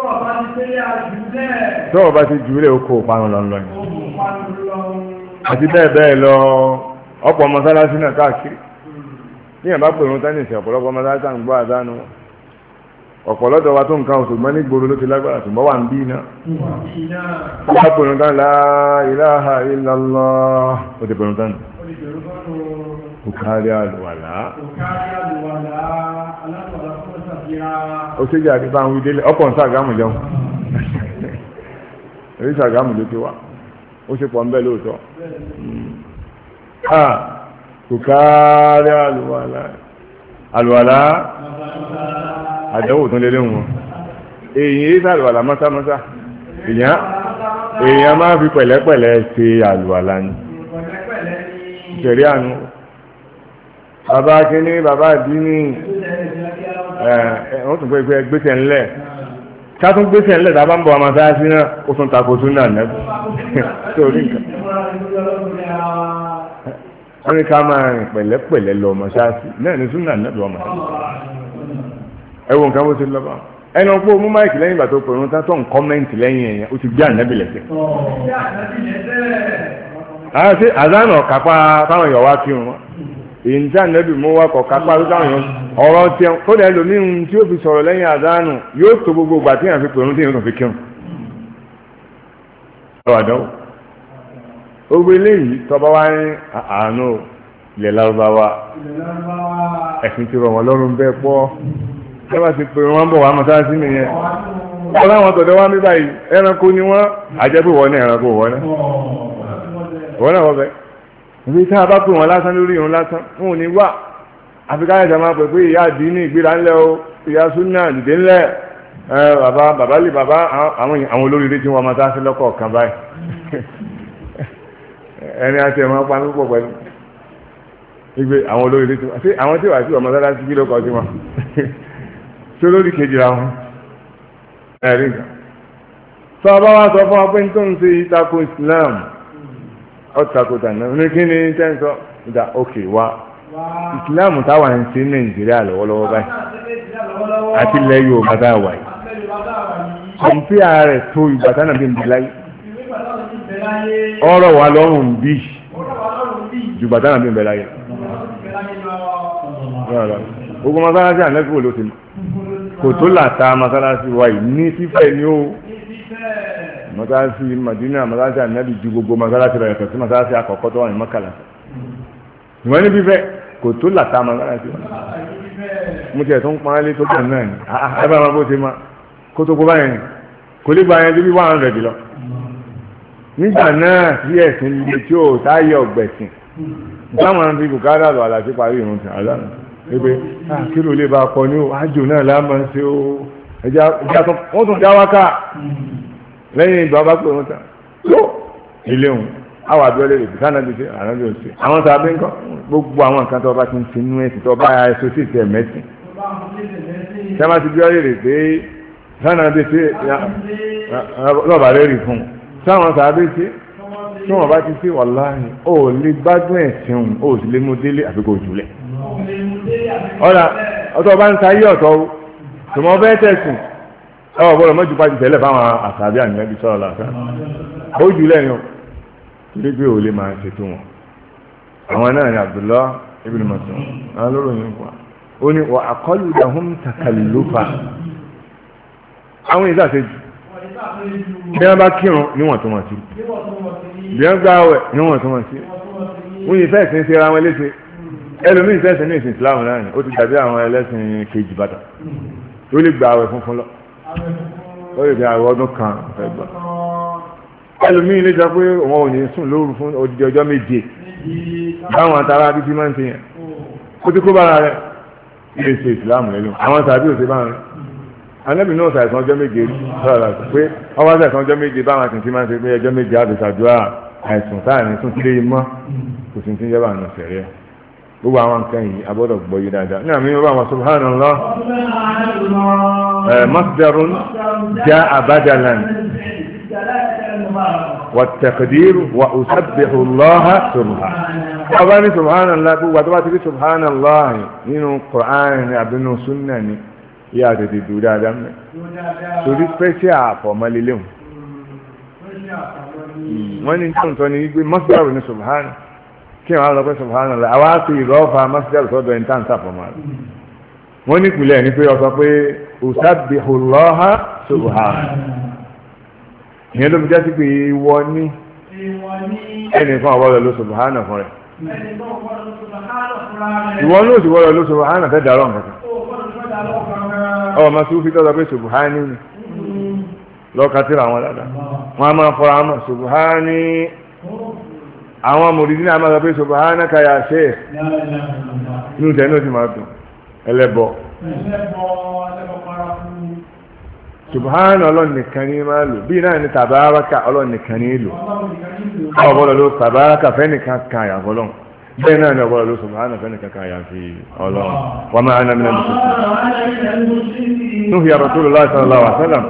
tí wọn bá ti jù lẹ̀ ó kó parun lọ́nlọ́ yìí àti bẹ́ẹ̀ bẹ́ẹ̀ lọ ọ̀pọ̀ mọ́sálásí náà káàkiri níyàn bá pèrún tẹ́nìsì ọ̀pọ̀lọpọ̀ mọ́sálásí ń gbọ́ àdánù ọ̀pọ̀lọpọ̀ wa tó nǹkan oṣù gbọ́n ní gbòòrò ló ti lágbára ṣùgbọ́n wà ń bí iná bá pèrún tán la ilaha illallah ó ti pèrún tán òkárí àlùwàlá ó ṣe jẹ́ àti bá ń wí délé ọ̀pọ̀ ń sàgámù jẹun èyí sàgámù ló ti wá ó ṣe pọ̀ ń bẹ́ lóòótọ́ kò kárí àlùwàlá àdánwò tó lélẹ́ wọn èyí yìí sàlùwàlá mọ́sámọ́sá èèyàn máa fi pẹ̀lẹ́pẹ̀lẹ́ ṣe àlùwàlá ni ìṣẹ̀rí àánú bàbá kínní bàbá àdínní wọ́n tún pẹ́ gbéṣẹ́ ńlẹ̀ ká tún gbéṣẹ́ ńlẹ̀ tá a bá ń bọ̀ ọmọ sáyásí náà ó tún takò tún náà nẹ́bù sórí nǹkan wọ́n ní ká máa rìn pẹ̀lẹ́pẹ̀lẹ́ lọ mọ́ṣáàsì náà ní súnà nẹ́bù ọmọ ẹ̀wọ̀n nǹkan bó ṣe lọ́ba ẹnu pé o mú máìkì lẹ́yìn ìgbà tó pè wọn tó ń kọ́mẹ́ǹtì lẹ́yìn ẹ̀yẹn ó ti gbé ànábì lẹ́sẹ̀. àti àdánù ọ̀kápá táwọn èèyàn wá kírun wọn èyí tí ànábì mú wá kọ̀ kápá tó táwọn èèyàn ọ̀rọ̀ tiẹ̀ kódà ẹlòmíràn tí ó fi sọ̀rọ̀ lẹ́yìn àdánù yóò tó gbogbo ìgbà tí èèyàn fi pè wọn tí èèyàn tó fi kírun. ọ̀rọ̀ àdánwò gbogbo eléyìí tọ́ba wá ní àánú ilẹ̀ lárúbáwá ẹ̀sìn ti rọ̀ wọ́n lọ́rùn bẹ́ẹ̀ pọ̀ ẹ bá ti pè wọ́n bọ̀ wá mọ́sáàsì nìyẹn wọ́n láwọn tọ̀dọ̀ wá mí báyìí ẹranko ni wọ́n àjẹpẹ́ wọ́n ní ẹranko wọ́n náà wọ́n náà wọ́n bẹ́ẹ̀ ibi tí a bá pè wọ́n lásán lórí ìrun lásán wọn ò ní wá àfikà ẹ̀jẹ̀ máa pè pé ìyá àdínní ìgbéra ńlẹ̀ o ìyá súnà dìde ńlẹ̀ bàbá lè bàbá àwọn olóríire tí wọ́n mọ́sáàsì lọ́kọ̀ọ̀kan báyìí ẹni àti ẹ̀ máa pa ní púpọ̀ pẹ̀lú igbe àwọn olórí létí àti àwọn tí wà sí ọmọ sára sí kí ló kọ sí wọn tí olórí kejì ra wọn ẹ̀rí nǹkan tó a bá wá sọ fún wa pé tó ń ṣe ìtakò Islam ọ̀tàkò tànà ní kí ni tẹ́ǹsọ̀ ìdá òkè wa Islam táwa ń ṣe Nàìjíríà lọ́wọ́lọ́wọ́ báyìí àti ilẹ̀ Yorùbá tá a wà yìí kọ̀ǹpìà rẹ̀ tó ìgbà tánà bí n bí láyé ọ̀rọ̀ wa lọ́rùn bí ju bàtà náà bí n bẹ láyé ogun masalasi ànẹ́fò ló ti kò tó làtà masalasi wa yìí ní fífẹ́ ni ó masalasi Madina masalasi ànẹ́bì ju gbogbo masalasi rẹ̀ yàtọ̀ sí masalasi àkọ́kọ́ tó wà ní Mọ́kàlá ìwọ́n ní fífẹ́ kò tó làtà masalasi wa mo tiẹ̀ tó ń pọn alẹ́ tó tẹ̀ náà ni ẹ bá ma bó ṣe ma kó tó kó báyẹn kò lè gba yẹn débi 100 lọ nígbà náà sí ẹ̀sìn ilé tí ó táyé ọ̀gbẹ̀sìn táwọn fi bùkátà lọ àlàsí parí ìrùn tí àlá pé kí ló lè bá kọ ní àjò náà láàmà ṣe ó ẹjá wọ́n tún já wákà lẹ́yìn ìgbà bá pè wọ́n tán tó ilé òun àwọn àbíọ́lẹ̀ rẹ̀ kánà bí ṣe àrùn bí ó ṣe àwọn tàbí nǹkan gbogbo àwọn nǹkan tó bá ti ń ṣe nínú ẹ̀sìn tó bá ẹ̀sọ́ sí ìṣẹ̀ mẹ́sìn sẹ́mà ti bíọ́lẹ̀ rẹ̀ pé kánà bí ṣe lọ́ọ̀bà rẹ̀ rí fún un sáwọn tàbí ṣe tí wọ́n bá ti ṣe wàláhì ó lè gbádùn ẹ̀sìn ó sì lè mú délé àfikò òjúlẹ̀ ọ̀rà ọ̀tọ̀ bá ń sayé ọ̀tọ̀ tòmọ́ bẹ́ẹ̀ tẹ̀sìn ọ̀ bọ́lọ̀ mọ́jú bá ti tẹ̀lé fáwọn àṣàbí àníyànjú sọ̀rọ̀ làṣà ó jùlẹ̀ ni ó torí pé ò lè máa ṣètò wọn àwọn náà ni Abdullah ibn Mas'ud àwọn olóròyìn pa ó ní wà àkọlù lahum takallufa àwọn ìdáṣejù bí wọ́n bá kírun níwọ̀ntúnwọ̀nsí bí wọ́n gbààwẹ̀ níwọ̀ntúnwọ̀nsí wọ́n yìí fẹ́ẹ̀sìn ṣe ra wọn léṣe ẹlòmíì fẹ́ẹ̀sìn ní ìsìn Islam náà ni ó ti dàbí àwọn ẹlẹ́sìn kejì bàtà ó lè gbààwẹ̀ funfun lọ ó lè gbààwẹ̀ ọdún kan fẹ́ gbà ẹlòmíì lè sọ pé wọn ò ní sùn lóru fún odidi ọjọ́ méje báwọn àtàrà bíbí máa ń ṣe yẹn ó ti kó bára rẹ̀ ilé ṣe Islam lẹ́nu àwọn tàbí òṣè báwọn rẹ̀ Ànábì náà ṣàìsàn ọjọ́ méje rí sọ́ra pé ọwọ́ ṣàìsàn ọjọ́ méje báwọn àti máa ń ṣe pé ọjọ́ méje àbẹ̀sàdúrà àìsàn táàrin tún kílé mọ́ kò sí ti ń jẹ́bà nù sẹ̀rẹ̀ gbogbo àwọn nǹkan yìí agbọ́dọ̀ gbọ́ yìí dáadáa ní àmì ọba àwọn subhanallah masdarun jaa badalan والتقدير وأسبح الله سبحانه أباني سبحان الله وتباتي سبحان الله نينو القرآن عبدنا سنة يا تدي دادام سوري سبيشال فما ليلهم wọ́n ní tó ń sọ ní wípé masdar ní subhana kí wọ́n á lọ pé subhanallah àwa ti ìrọ́fà masdar sọ́dọ̀ ẹ̀ ń tàn sàfọ̀mọ́ rẹ̀ wọ́n ní ìpìlẹ̀ ní pé ó sọ pé usabbihullaha subhana ìyẹn ló fi jẹ́ sí pé ìwọ ní ẹnìkan ọ̀wọ́lọ̀ ló subhana fún rẹ̀ ìwọ ní òsì wọ́lọ̀ ló subhana fẹ́ dàrọ̀ nǹkan ọmọ sùn fi tọ́ sọ pé subhani ni lọ́kàtìrà àwọn dáadáa wọ́n á máa fọ́ra àmà subhani àwọn mòrìdí náà máa sọ pé subhanaka ya sheikh inú tẹ̀ náà ti máa dùn ẹlẹ́bọ subhana ọlọ́run nìkan ní máa lò bí náà ní tàbáraka ọlọ́run nìkan ní lò ọ̀bọ̀lọ̀ ló tàbáraka fẹ́nìkan kan àyàfọ́ ọlọ́run bẹ́ẹ̀ náà ní ọ̀bọ̀lọ̀ ló subhana fẹ́nìkan kan àyàfi ọlọ́run wa ma ana minal mushrikin nuhiya rasulullah sallallahu alaihi wasallam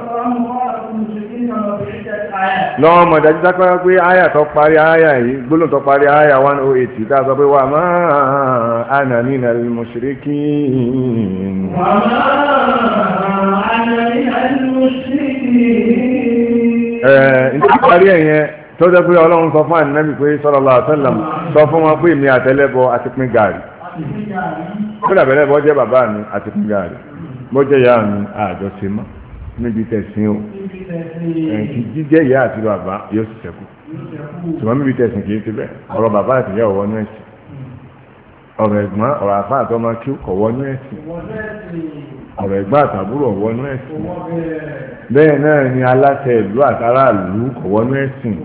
lọ́wọ́ mọ̀ dájú sápẹ́ pé àyà tó parí àyà yìí gbólóhùn tó parí àyà 108 tá a sọ pé wa ma ana minal mushrikin. wa ma ana minal mushrikin. nítorí parí ẹ̀yẹn tó jẹ́ pé ọlọ́run sọ fún ànábì pé sallallahu alaihi wasallam sọ fún wọn pé èmi àtẹlẹ́bọ àti pín gàrí. kó dàbẹ̀lẹ́bọ jẹ́ bàbá mi àti pín gàrí bó jẹ́ ìyá mi àjọṣe mọ́ níbi tẹ̀sìn o kì í jíjẹ́ ìyá àti bàbá yóò sì ṣẹ́kù ṣùgbọ́n níbi tẹ̀sìn kì í ti bẹ́ẹ̀ ọ̀rọ̀ bàbá àti ìyá ọ̀wọ́ ní ẹ̀sìn ọ̀rọ̀ ẹ̀gbọ́n ọ̀rọ̀ àfáà àti ọmọ kí kọ̀ wọ́n ní ẹ̀sìn ọ̀rọ̀ ẹ̀gbọ́n àtàbúrò ọ̀wọ́ ní ẹ̀sìn bẹ́ẹ̀ náà ni aláṣẹ ìlú àtàrà ìlú kọ̀ wọ́n ní ẹ̀sìn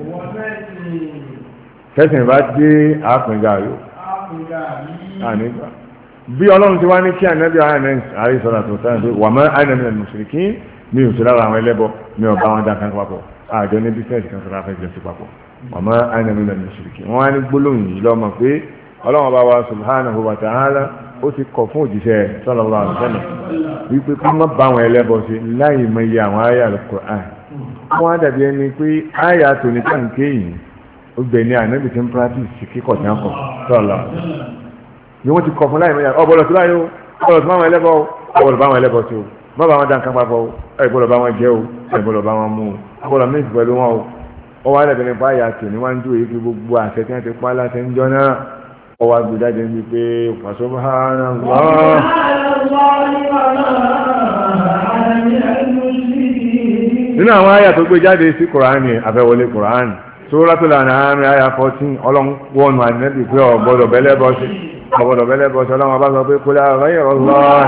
tẹ̀sìn bá dé àpìngà yó ànígbà bí ọlọ́run ti wá ní kí ànábì àríṣọ́lá tó sáyẹn pé wà mọ́ àìnàmìnà mùsùlùmí mi ò sí lára àwọn ẹlẹ́bọ mi ò bá wọn dá kan papọ̀ àjọ ní bísíǹsì kan sọ̀rọ̀ afẹ́ jẹ́sí papọ̀ wà mọ́ àìnàmìnà mùsùlùmí wọ́n á ní gbólóhùn yìí lọ́mọ pé ọlọ́run bá wa subhanahu wa ta'ala ó ti kọ̀ fún òjíṣẹ́ sallallahu alaihi wasallam wípé kí wọ́n bá àwọn ẹlẹ́bọ sí láì mọ iye àwọn àyà al-Qur'an wọ́n á dàbí ẹni pé àyà tòní tàǹkì yìí ó gbẹ̀ ní ànábì tí ń practice kíkọ̀ tí wọ́n kọ̀ sallallahu ni wọ́n ti kọ̀ fún láì mọ iye ọ̀bọ̀lọ̀ sí láyé o ọ̀bọ̀lọ̀ sí bá àwọn ẹlẹ́bọ o ọ̀bọ̀lọ̀ bá àwọn ẹlẹ́bọ sí o má bá wọn dá nǹkan papọ̀ o ẹ̀gbọ́dọ̀ bá wọn jẹ́ o ẹ̀gbọ́dọ̀ bá wọn mú o ọ̀bọ̀lọ̀ méjì pẹ̀lú wọn o ó wá dàbí nípa àyà tòní wá ń dúró yìí pé gbogbo àṣẹ tí wọ́n ti pa láti ń jọ náà ọwọ́ agbèjáde ní pé subhanallah nínú àwọn àyà tó gbé jáde sí kùránì àfẹ́wọlé kùránì Suratul An'am àyà 14 ọlọ́wọ́nù ànẹ́bì pé ọ̀gbọ́dọ̀ bẹ́lẹ́ bọ́ sí ọlọ́wọ́n bá sọ pé kul ghayra Allah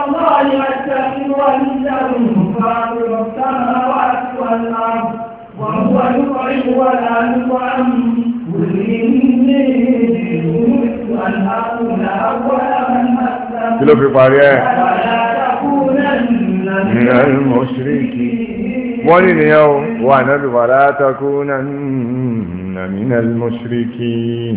وهو يطعم ولا يطعم قل إني أمرت أن أكون أول من أسلم ولا تكونن من المشركين ولليوم ونبي ولا تكونن من المشركين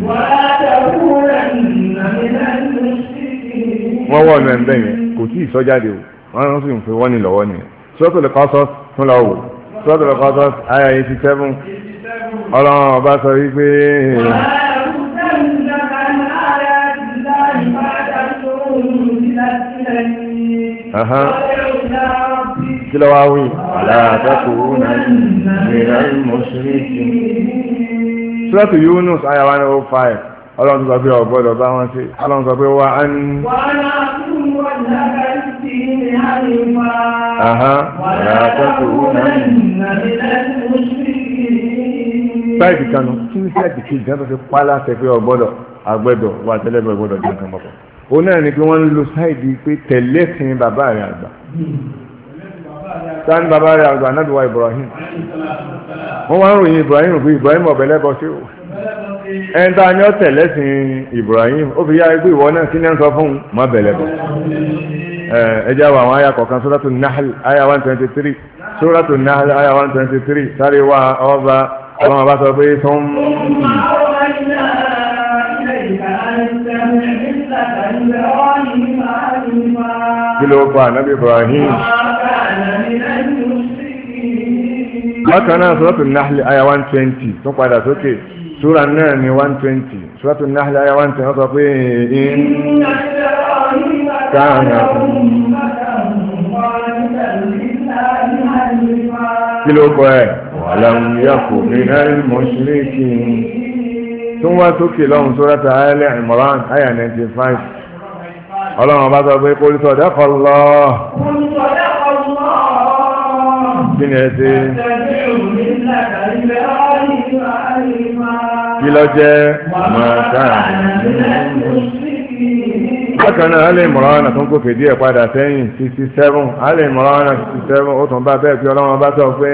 wọ́n wọ́n ọ̀nà ẹ̀bẹ̀ yẹn kò tí ì sọ jáde o wọ́n rán sí ìfẹ́ wọ́n ní lọ́wọ́ ni Suratul Qasas fún lọ́wọ́ Suratul Qasas àyà 87 ọlọ́run ọba sọ wípé kí ló wá wí wala takunanna minal mushrikin Suratul Yunus àyà 105 ọlọ́run tó sọ pé ọ̀gbọ́dọ̀ bá wọn sí ọlọ́run sọ pé wà á ní sáìdì kanu kí ní sáìdì kejì náà tó fi pálá tẹ pé ọ̀gbọ́dọ̀ àgbẹ̀dọ̀ wà tẹ́lẹ̀bẹ̀ ọ̀gbọ́dọ̀ jẹ́ nǹkan mọ́kọ̀ ó náà ni pé wọ́n ń lo sáìdì pé tẹ̀lé sin bàbá rẹ̀ àgbà sáà ní bàbá rẹ̀ àgbà náà wà Ibrahim wọ́n wá ń ròyìn Ibrahim pé Ibrahim ọ̀bẹ̀lẹ́bọ sí o ẹ̀ńtà ni ó tẹ̀lé sin Ibrahim ó fi yá ẹgbẹ́ ìwọ náà kí ní ń sọ fún mọ́ bẹ̀lẹ́bọ ẹjẹ́ àwọn àyà kọ̀ọ̀kan Suratul Nahl àyà 123 Suratul Nahl àyà 123 sáré wá ọba ọlọ́mọ bá sọ pé tún kí ló pa ànábì Ibrahim bákan náà Suratul Nahl àyà 120 tún padà sókè Sura náà ni 120 Suratul Nahl àyà 120 wọ́n sọ pé kí ló kọ́ ẹ̀ walam yakun minal mushrikin tún wá sókè lọ́hùn Surata Ali Imran àyà 95 ọlọ́run bá sọ pé qul sadaqallah kí ni ẹ ṣe kí ló jẹ́ mọ̀ọ́ká bákan náà Al Imran tó ń gòkè díẹ̀ padà sẹ́yìn 67 Al Imran 67 ó tún bá bẹ́ẹ̀ pé ọlọ́run bá sọ pé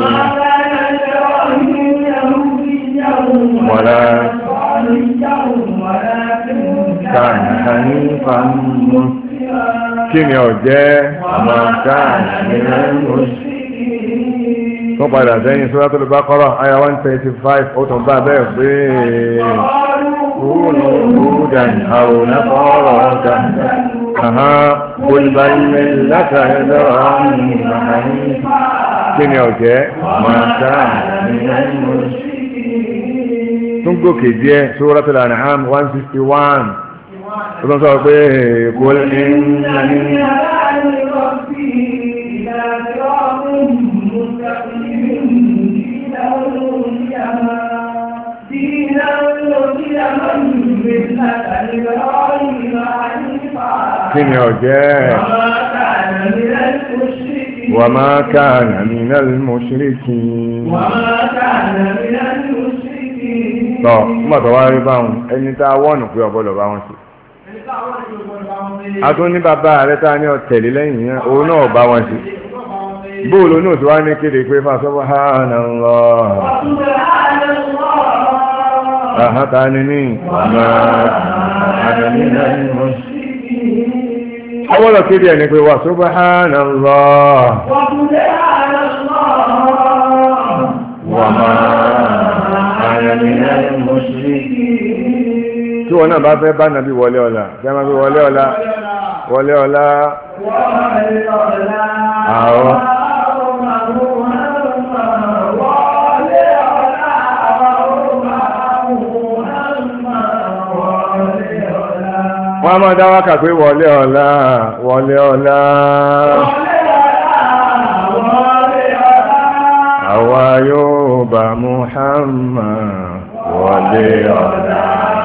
wọ́lá kàní hanifa kí ni ọ̀jẹ́ mọ̀ọ́ká tó padà sẹ́yìn Suratul Baqara àyà 135 ó tún bá bẹ́ẹ̀ pé هودا أو نصارى قل بل ملة إبراهيم حنيفا kíni ọ̀jẹ́ máa sáà tún gòkè díẹ̀ Suratul An'am 161 ó tún sọ pé قل إنني kíni ọ̀jẹ́ wa ma kana minal mushrikin tọ́ mọ̀tọ̀ wá rí báwọn ẹni tá a wọ́nù pé ọ̀gbọ́dọ̀ bá wọn sí a tún ní bàbá rẹ̀ tá a ní ọ̀tẹ̀lé lẹ́yìn yẹn òun náà bá wọn sí bóòlù náà tí wá ní kéde pé fa subhanallah àhátá ni ní ọmọ àdàmínà ọwọ́lọ̀ kéde ẹni pé wà subhanallah wà máa àdàmínà tí wọn náà bá fẹ́ bá nàbí wọlé ọ̀la kí a máa fi wọlé ọ̀la wọlé ọ̀la àwọn. wọ́n á máa dá wákà pé wọlé ọ̀la wọlé ọ̀la àwa yóò bá Muhammad wọlé ọ̀la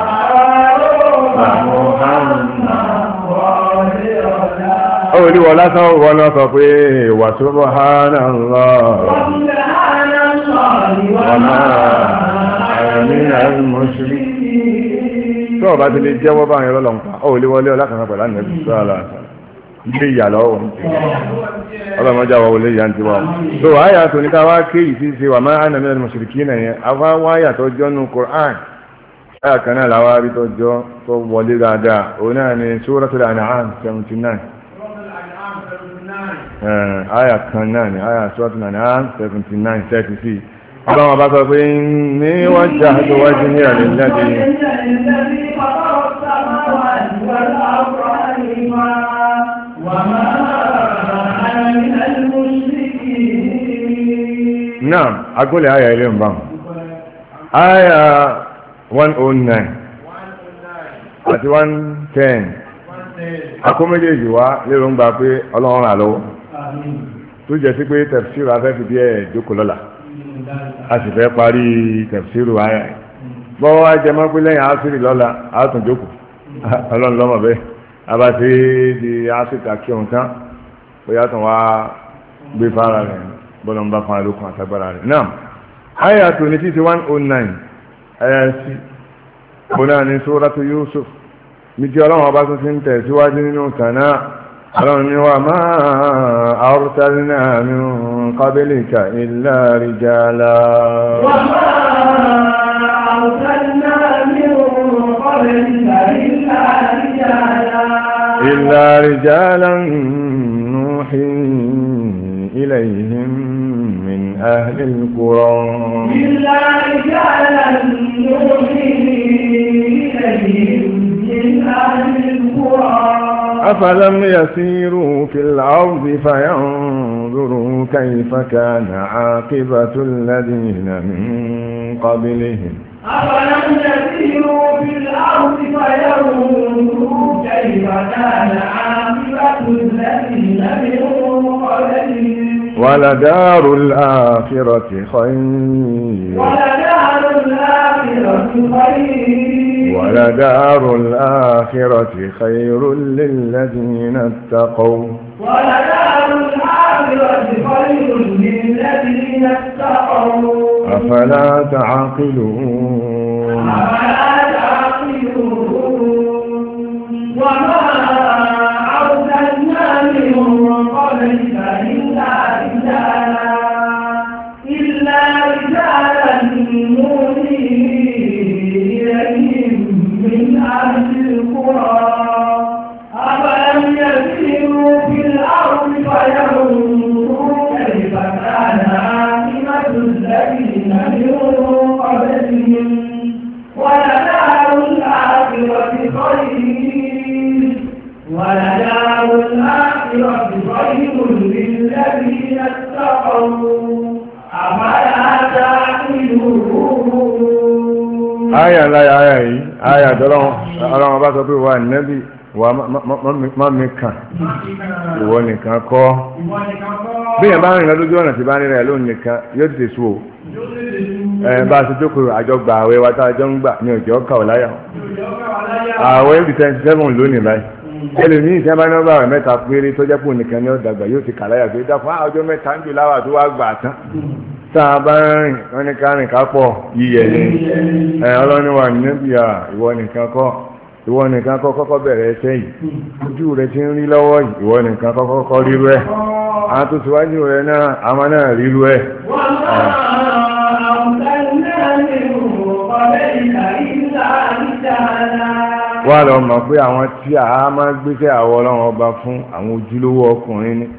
ó ní wọ́n lásán wọ́n lọ sọ pé wa subhanallah wa ma ana minal mushrikin tó ọba ti lè jẹ́wọ́ bá yẹn lọ́lọ́ nǹkan ó lè wọlé ọlá kan pẹ̀lú ànẹ́bí sọ́ọ́lá ilé ìyà lọ́wọ́ ọlọ́mọdé àwọn olè yà ń ti wá tó àyà tó ní ká wá kéyìí sí ṣe wa ma ana minal mushrikin nìyẹn afá wáyà tó jọ́nu Qur'an àyà kan náà làwọn arí tó jọ tó wọlé dáadáa òun náà ni Suratul An'am 79 àyà kan náà ni àyà Suratul An'am 79 36 ọlọ́run ọba sọ pé ní wajjahtu wajhiya lilladhi náà agúnlẹ̀ àyà ilé ń bá àyà 109 àti 110 akóméjèèjì wá lérò ń gbà pé ọlọ́run rà lọ́wọ́ tó jẹ́ sí pé tafsir afẹ́ fi bí ẹ̀ jókòó lọ́la a sì fẹ́ parí tafsiru àyà bọ́ wá jẹ mọ́ pé lẹ́yìn àásìrì lọ́la àátùn jókòó ọlọ́run lọ́mọ bẹ́ẹ̀ abáṣe di àásìkà kí òun tán bóyá tán wá gbé fara rẹ̀ bọ́lá ń bá fún alókun àtagbára rẹ̀ náà àyà tó ní títí 109 àyà sí bọ́lá ní Suratu Yusuf ní tí ọlọ́run ọba tó ti ń tẹ̀síwájú nínú tànà ọlọ́run ní wa ma arsalna min qablika illa rijala wa ma arsalna min qablika illa rijalan nuhi ilayhim min ahli al-qura illa rijalan nuhi ilayhim min ahli al-qura أفلم يسيروا في الأرض فينظروا كيف كان عاقبة الذين من قبلهم أفلم يسيروا في الأرض فينظروا كيف كان عاقبة الذين من قبلهم ولدار الآخرة خير ولدار الآخرة خير للذين اتقوا ولدار الآخرة خير للذين اتقوا أفلا تعقلون وما أرسلنا من قبلك إلا رجالا نوحي إليهم من أهل القرى أفلم يسيروا في الأرض فينظروا كيف كان عاقبة الذين من قبلهم ولدار الآخرة خير للذين اتقوا أفلا تعقلون آية لا آية آية ọlọ́run bá sọ pé wà nẹ́bí wà má mi kàn ìwọ nìkan kọ́ bí yẹn bá rìn lọ́dún ọ̀nà tí bá rìn rẹ̀ lónìí nìkan yóò ti sú o bá a ṣe jókòó àjọgbà àwẹ̀ wa tá a jọ ń gbà ní òjò ọkà ọ̀láyà àwẹ̀ ibi 27 lónìí báyìí ẹlòmíì tí wọ́n bá ní ọgbà rẹ̀ mẹ́ta péré tó jẹ́ pò nìkan ní ọ̀dàgbà yóò ti kàláyà pé dáfọ́ ọjọ́ mẹ́ta ń jù láwà tó wá gbà tán tá a bá rìn wọ́n ní ká rìn ká pọ̀ yíyẹ ni ọlọ́ni wà níbi ìwọ nìkan kọ́ kọ́kọ́ bẹ̀rẹ̀ ẹsẹ̀ yìí ojú rẹ̀ ti ń rí lọ́wọ́ yìí ìwọ nìkan kọ́kọ́ rírú ẹ̀ àwọn tó síwájú rẹ̀ náà àwọn náà rírú ẹ̀. wà lọ mọ̀ pé àwọn tí a máa gbéṣẹ́ àwọ ọlọ́run ọba fún àwọn ojúlówó ọkùnrin ni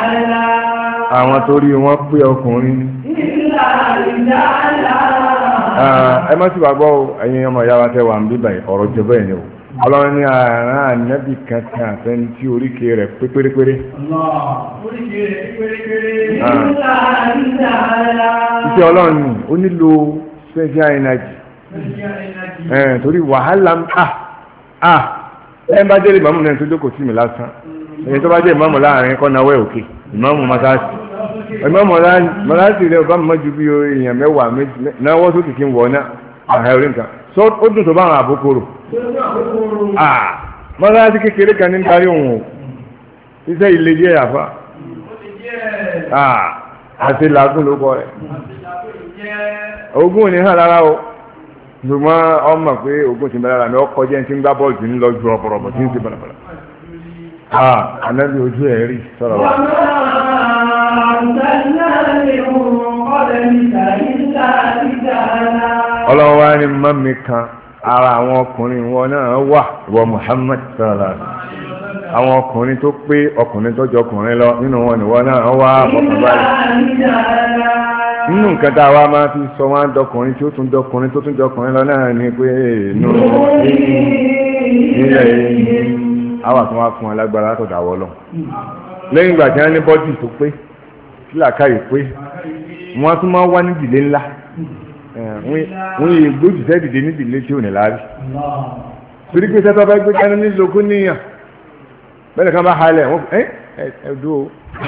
àwọn tó rí wọn pé ọkùnrin ni ẹ má sì wá gbọ́ ẹ̀yin ọmọ ìyá wa tẹ́ wà ń bíbà ọ̀rọ̀ jẹ bẹ́ẹ̀ ni o ọlọ́run ní àárín ànábì kankan àfẹni tí oríkèé rẹ̀ pé pérépéré. iṣẹ́ ọlọ́run ni ó nílò special energy torí wàhálà ẹ bá jẹ́ ìmọ̀mù náà tó jókòó sí mi lásán èyí tó bá jẹ́ ìmọ̀mù láàrin kọ́ náwó òkè ìmọ̀mù mọ́sáàsì ìmọ̀mù mọ́sáàsì rẹ̀ bá mọ́ ju bí èèyàn mẹ́wàá náwó tó kìkì ń wọ̀ náà àhẹ́ orí nǹkan ó dùn tó bá àwọn àbókòrò mọ́sáàsì kékeré kan ní kárí òun o iṣẹ́ ilé jẹ́ àfa àti làágùn ló kọ rẹ̀ ogún ò ní hàn rárá o ṣùgbọ́n ọmọ pé ogún ti bẹ̀rẹ̀ àmì ọkọ̀ jẹ́ ti ń gbá bọ́ọ̀lù tí ń lọ ju ọ̀pọ̀lọpọ̀ tí ń ti bọ̀lọ̀pọ̀lọ̀ ànábì ojú ẹ̀ rí sọ̀rọ̀ wa. ọlọ́run wá ní mọ́mí kan ara àwọn ọkùnrin wọn náà wà wọ Muhammad sọ̀rọ̀ àwọn ọkùnrin tó pé ọkùnrin tó jọ ọkùnrin lọ nínú wọn ni wọn náà wà fọkànbalẹ̀ nínú nǹkan tá a wá máa fi sọ wọn dọkùnrin tí ó tún dọkùnrin tó tún dọkùnrin lọ náà ni pé inú ilẹ̀ àwa tó wá fún alágbára látọ̀dà wọ́ lọ lẹ́yìn ìgbà tí wọ́n ní bọ́dì tó pé tí làákàyè pé wọ́n tún máa wá ní ìdílé ńlá wọ́n yẹ gbójúṣẹ́ dìde ní ìdílé tí ò ní láárí torí pé sẹ́tọ́ bá gbé kánú ní lókun níyàn bẹ́ẹ̀ kan bá halẹ̀ wọ́n ẹ̀dùn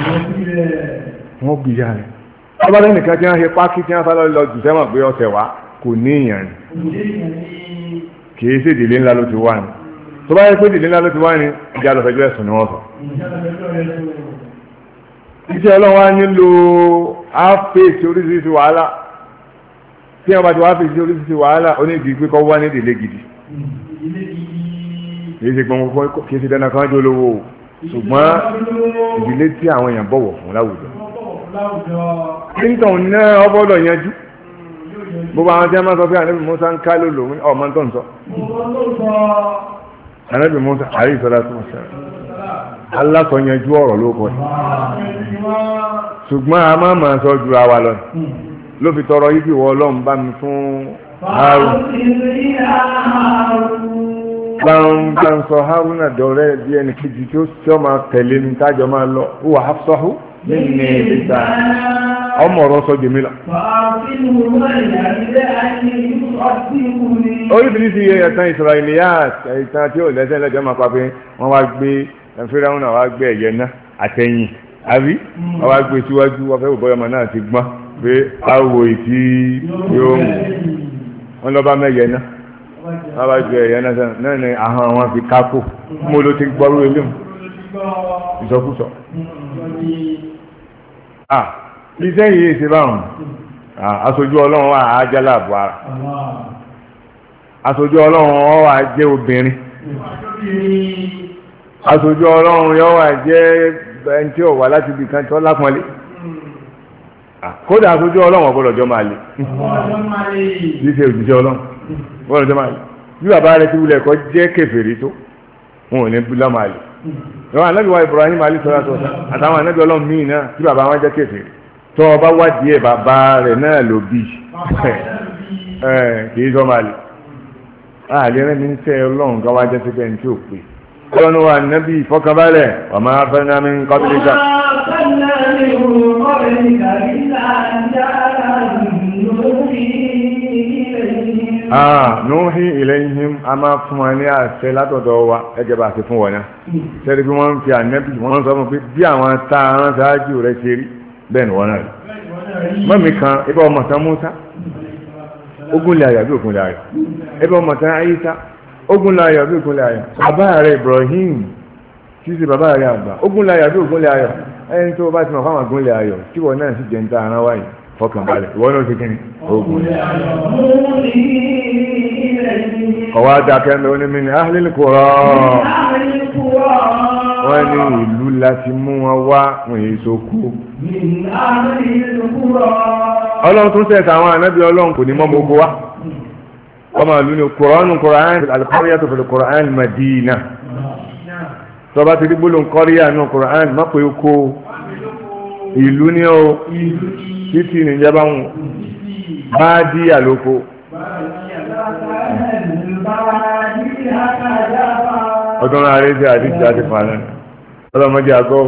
wọ́n gbìyà rẹ̀ ọba lẹ́nu kan tí wọ́n ṣe pákí tí wọ́n fẹ́ lọ jù sẹ́wọ̀n pé ọ̀sẹ̀ wá kò ní ìyàn ni kìí ṣe ìdílé ńlá ló ti wá ni tó bá yẹ pé ìdílé ńlá ló ti wá ni ìjà lọ fẹjọ́ ẹ̀sùn ni wọ́n sọ. iṣẹ́ ọlọ́run á nílò áfẹ́ẹ̀sì oríṣiríṣi wàhálà tí wọ́n bá ti wá fèsì oríṣiríṣi wàhálà ó ní ìdí pé kọ́ wá ní ìdílé gidi kìí ṣe gbọ́n kìí ṣe dandan kan jẹ́ olówó ṣùgbọ́n ìdílé tí àwọn èèyàn bọ̀wọ̀ fún láwùjọ. Clinton náà ọbọ̀lọ̀ yanjú gbogbo àwọn tí a máa sọ pé ànábì Musa ń ká ló lò ọmọ tó ń sọ ànábì Musa àrí ìsọlá tó ń sọ aláṣọ yanjú ọ̀rọ̀ ló kọ́ ṣùgbọ́n a máa máa sọ ju àwa lọ ló fi tọrọ yìí wọ Ọlọ́run bá mi fún Harun bá ń sọ Haruna dọ̀rẹ́ bí ẹni kejì tí ó sọ máa tẹ̀lé ní tájọ máa lọ wà hafsahu nínú ìta ọmọ ọ̀rọ̀ sọ jèmi lọ. oríṣiríṣi ẹ̀tàn Israiliyat ẹ̀tàn tí ó lẹ́sẹ̀ lẹ́jọ́ máa pa pé wọ́n wá gbé Fíráúnà náà wá gbé ẹ̀yẹ náà àtẹ̀yìn àbí wọ́n wá gbé síwájú wọ́n fẹ́ bọ́yọ̀ ọmọ náà ti gbọ́n pé àwọ̀ ìtì yóò mú wọn lọ́ bá mẹ́yẹ náà wọ́n bá gbé ẹ̀yẹ náà ní ahọ́n wọn fi kákò mo ló ti gbọ́rú eléwu ìsọkúsọ. Iṣẹ́ yìí ṣe báwọn aṣojú ọlọ́run wà á jẹ́ láàbò ara aṣojú ọlọ́run wà á jẹ́ obìnrin aṣojú ọlọ́run yóò wà jẹ́ ẹni tí ó wà láti ibi kan tí ó lápọ́nlé kódà aṣojú ọlọ́run ọ̀gbọ́dọ̀ jọ máa lè kìí ṣe òjíṣẹ́ ọlọ́run ọ̀gbọ́dọ̀ jọ máa lè bí bàbá rẹ̀ ti wulẹ̀ kọ́ jẹ́ kèfèrí tó wọn ò ní bí lọ́ máa lè lọ́wọ́ anábì wa Ibrahim alayhi salatu wa sallam àtàwọn anábì ọlọ́run míì náà tí bàbá wọn jẹ́ kèfèrí tó ọba wádìí ẹ̀ bàbá rẹ̀ náà ló bí kìí sọ máa lè àlẹ́ rẹ̀ ní sẹ́ ọlọ́run ká wá jẹ́ sí bẹ́ẹ̀ ní tí ò pé ọlọ́run wa nábì ìfọkànbalẹ̀ wa ma arsalna min qablika. Nuhi ilayhim a máa fún wa ní àṣẹ látọ̀dọ̀ wa ẹgẹ́ bá ti fún wọn náà sẹ́rí bí wọ́n ń fi ànẹ́bì wọ́n sọ fún pé bí àwọn táàrán ṣáájú rẹ̀ ṣe rí bẹ́ẹ̀ ni wọ́n náà rí mọ́mí kan ibà ọmọ tán Musa ogunlẹ̀ ayọ̀ bí ogunlẹ̀ ayọ̀ ibà ọmọ tán Ayisa ogunlẹ̀ ayọ̀ bí ogunlẹ̀ ayọ̀ bàbá rẹ̀ Ibrahim tí í ṣe bàbá rẹ̀ àgbà ogunlẹ̀ ayọ̀ bí ogunlẹ̀ ayọ̀ ẹni tó bá ti mọ̀ fáwọn ogunlẹ̀ ayọ̀ tí wọ́n náà sì jẹ́ ń ta ara wáyé fọkànbalẹ̀ ìwọ náà ti kí ni ogun ọwọ́ adákẹ́ mi ó ní mi ní ahlil qura wọ́n ní ìlú láti mú wọn wá wọn èyí sókú ọlọ́run tún tẹ̀sà àwọn ànábì ọlọ́run kò ní mọ́ gbogbo wa ọmọ ìlú ni Qur'an al-qaryatu fil Qur'an Madina tọba ti rí gbólóhùn kọ́ríyà nù Qur'an má pé kó ìlú ní o títí níjẹba wọn bá dí àlòkò ọdún ààrẹ jẹ́ àdíjì àti fàánà ọlọ́mọdé àgọ́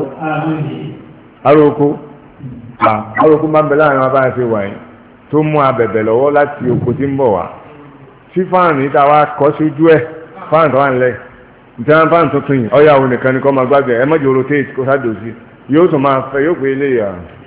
aróko máa ń bẹ láàrin wọn bá ṣe wà yìí tó mú abẹ̀bẹ̀ lọ́wọ́ láti oko tí ń bọ̀ wá sí fáànù yìí tá a wá kọ́ sójú ẹ̀ fáànù tó wà nílẹ̀ nítorí fáànù tuntun yìí ọ̀yà òun nìkan ni kọ́ máa gbàgbé ẹ mọ́jọ rotate kó sádò sí yóò tún máa fẹ́ yóò pé ilé yà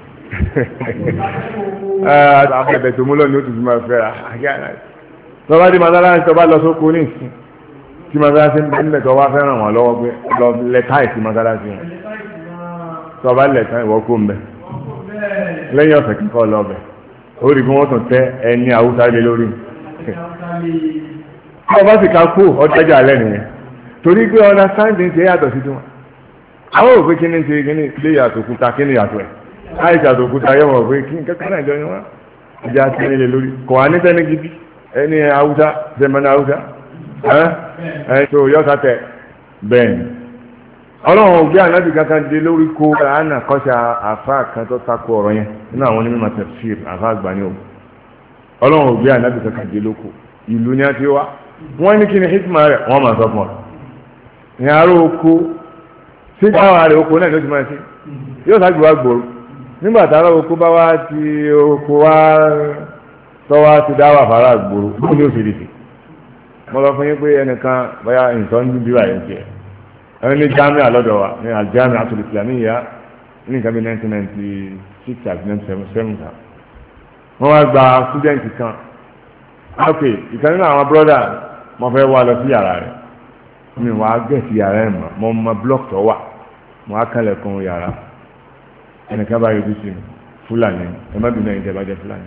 abẹ̀bẹ̀ tó mú lọ́nà ó tún fi máa fẹ́ tọ́ba dé masalasi tọ́ba lọ sóko ní ìsìn tí masalasi ń bẹ nílẹ̀ tó wá fẹ́ràn wọn lọ́wọ́ pé lọ lẹ́ka ìsì masalasi wọn tọ́ba lẹ́ka ìwọ́ kó ń bẹ lẹ́yìn ọ̀sẹ̀ kíkọ́ lọ́bẹ̀ ó rí bí wọ́n tún tẹ́ ẹni àwùsá lé lórí tọ́ba sì ká kú ọ̀dájà alẹ́ nìyẹn torí pé ọ̀nà sáńdì ń ṣe yàtọ̀ sí tiwọn àwọn òfin kí ni ṣe kí ni ilé yàtọ̀ òkúta kí ni yàtọ̀ ẹ̀ àìsàn òkúta yẹ̀wọ̀ òfin kí kankan náà jọ ni wọ́n ìjà tẹ́lẹ̀ lé lórí kò wá ní tẹ́ni gidi ẹni Haúsá zẹmẹ́ni Haúsá ẹ̀ tó yọ́ta tẹ bẹ́ẹ̀ ni ọlọ́run ògbé ànábì kankan dé lórí kó àánà kọ́ṣà àfa kan tó takò ọ̀rọ̀ yẹn nínú àwọn onímọ̀ tafsir àfa àgbà ní ògùn ọlọ́run ògbé ànábì kankan dé lóko ìlú ni a ti wá wọ́n ní kí ni hikma rẹ̀ wọ́n máa sọ fún ọ ní aró oko sí káwọn rẹ̀ oko náà ló ti máa ṣe yóò ṣáàjú wá gbòòrò nígbà tá aró oko bá wá ti oko wá tọ́wá ti dá wà fara gbòòrò bó ni ó ṣe lè ṣe mo lọ fún yín pé ẹnìkan báyà nǹkan ń bí wáyé jẹ ẹni ní jamiu alọ́dọ̀ wa ní aljamiu atolisilamiyya ní nǹkan bí 1996 àti 1977 kan wọ́n wá gba student kan ok ìkan nínú àwọn brọ́dà mo fẹ́ wá lọ sí yàrá rẹ̀ mi wà á gẹ̀ẹ́sì yàrá ẹ̀ mọ̀ mo mọ block tó wà mo á kálẹ̀kùn yàrá ẹnìkan bá yọjú sí mi fúlàní ẹ má bínú ẹ̀yin tẹ́ bá jẹ́ fúlàní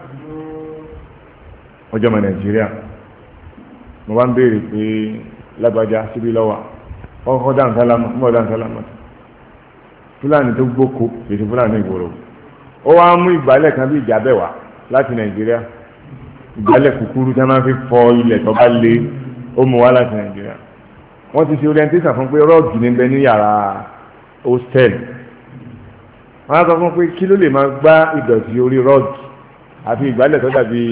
ọjọ́ ọmọ nàìjíríà mo bá ń béèrè pé lágbájá síbí lọ́wọ́ ọkọ̀ dáńsálámà ń bọ̀ dáńsálámà fúlàní tó gbóko èsì fúlàní ìgboro ó wá mú ìgbálẹ̀ kan bí ìjábẹ̀ wá láti nàìjíríà ìgbálẹ̀ kúkúrú tí wọ́n máa fi fọ ilẹ̀ tó bá lé ó mú wá láti nàìjíríà wọ́n ti ṣe orientation fún pé rọ́ọ̀gì ní bẹ ní yàrá hostel wọ́n á sọ fún pé kí ló lè máa gbá ìdọ̀tí orí rọ́ọ̀gì àfi ìgbálẹ̀ tó dàbí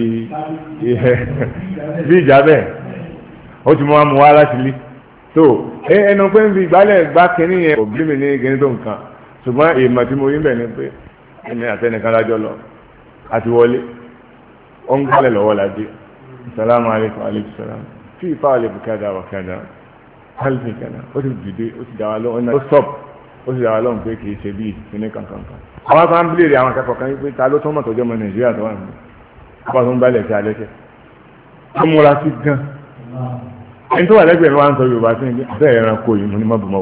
bí ìjábẹ̀ ó ti mú wá láti lé tó ẹnu pé ń fi ìgbálẹ̀ gbá kínní yẹn òbí mi ní kíní tó nǹkan ṣùgbọ́n èèmọ̀ tí mo rí bẹ̀ ni pé ẹni àtẹnìkan lájọ́ lọ àti wọlé ó ń gbálẹ̀ lọ́wọ́ ládé salamu alaikum alaikum salam fi ìfá wà lè bù kádà wà kádà hálfì kádà ó ti dìde ó ti dáwà lọ́wọ́ ó stop ó ti dáwà lọ́wọ́ pé kì í ṣe bíi kíní kankan àwọn kan ń bílèrè àwọn akẹ́kọ̀ọ́ kan pé ta ló tó mọ̀ tọ́jú ọmọ nàìjíríà tó wà nínú ọba tó ń gbálẹ̀ sí alẹ́ kẹ́ ó múra sí gan ẹni tó wà lẹ́gbẹ̀ẹ́ mi wá ń sọ yorùbá sí ní bẹ́ẹ̀ ẹranko yìí mo ní mọ́bùmọ́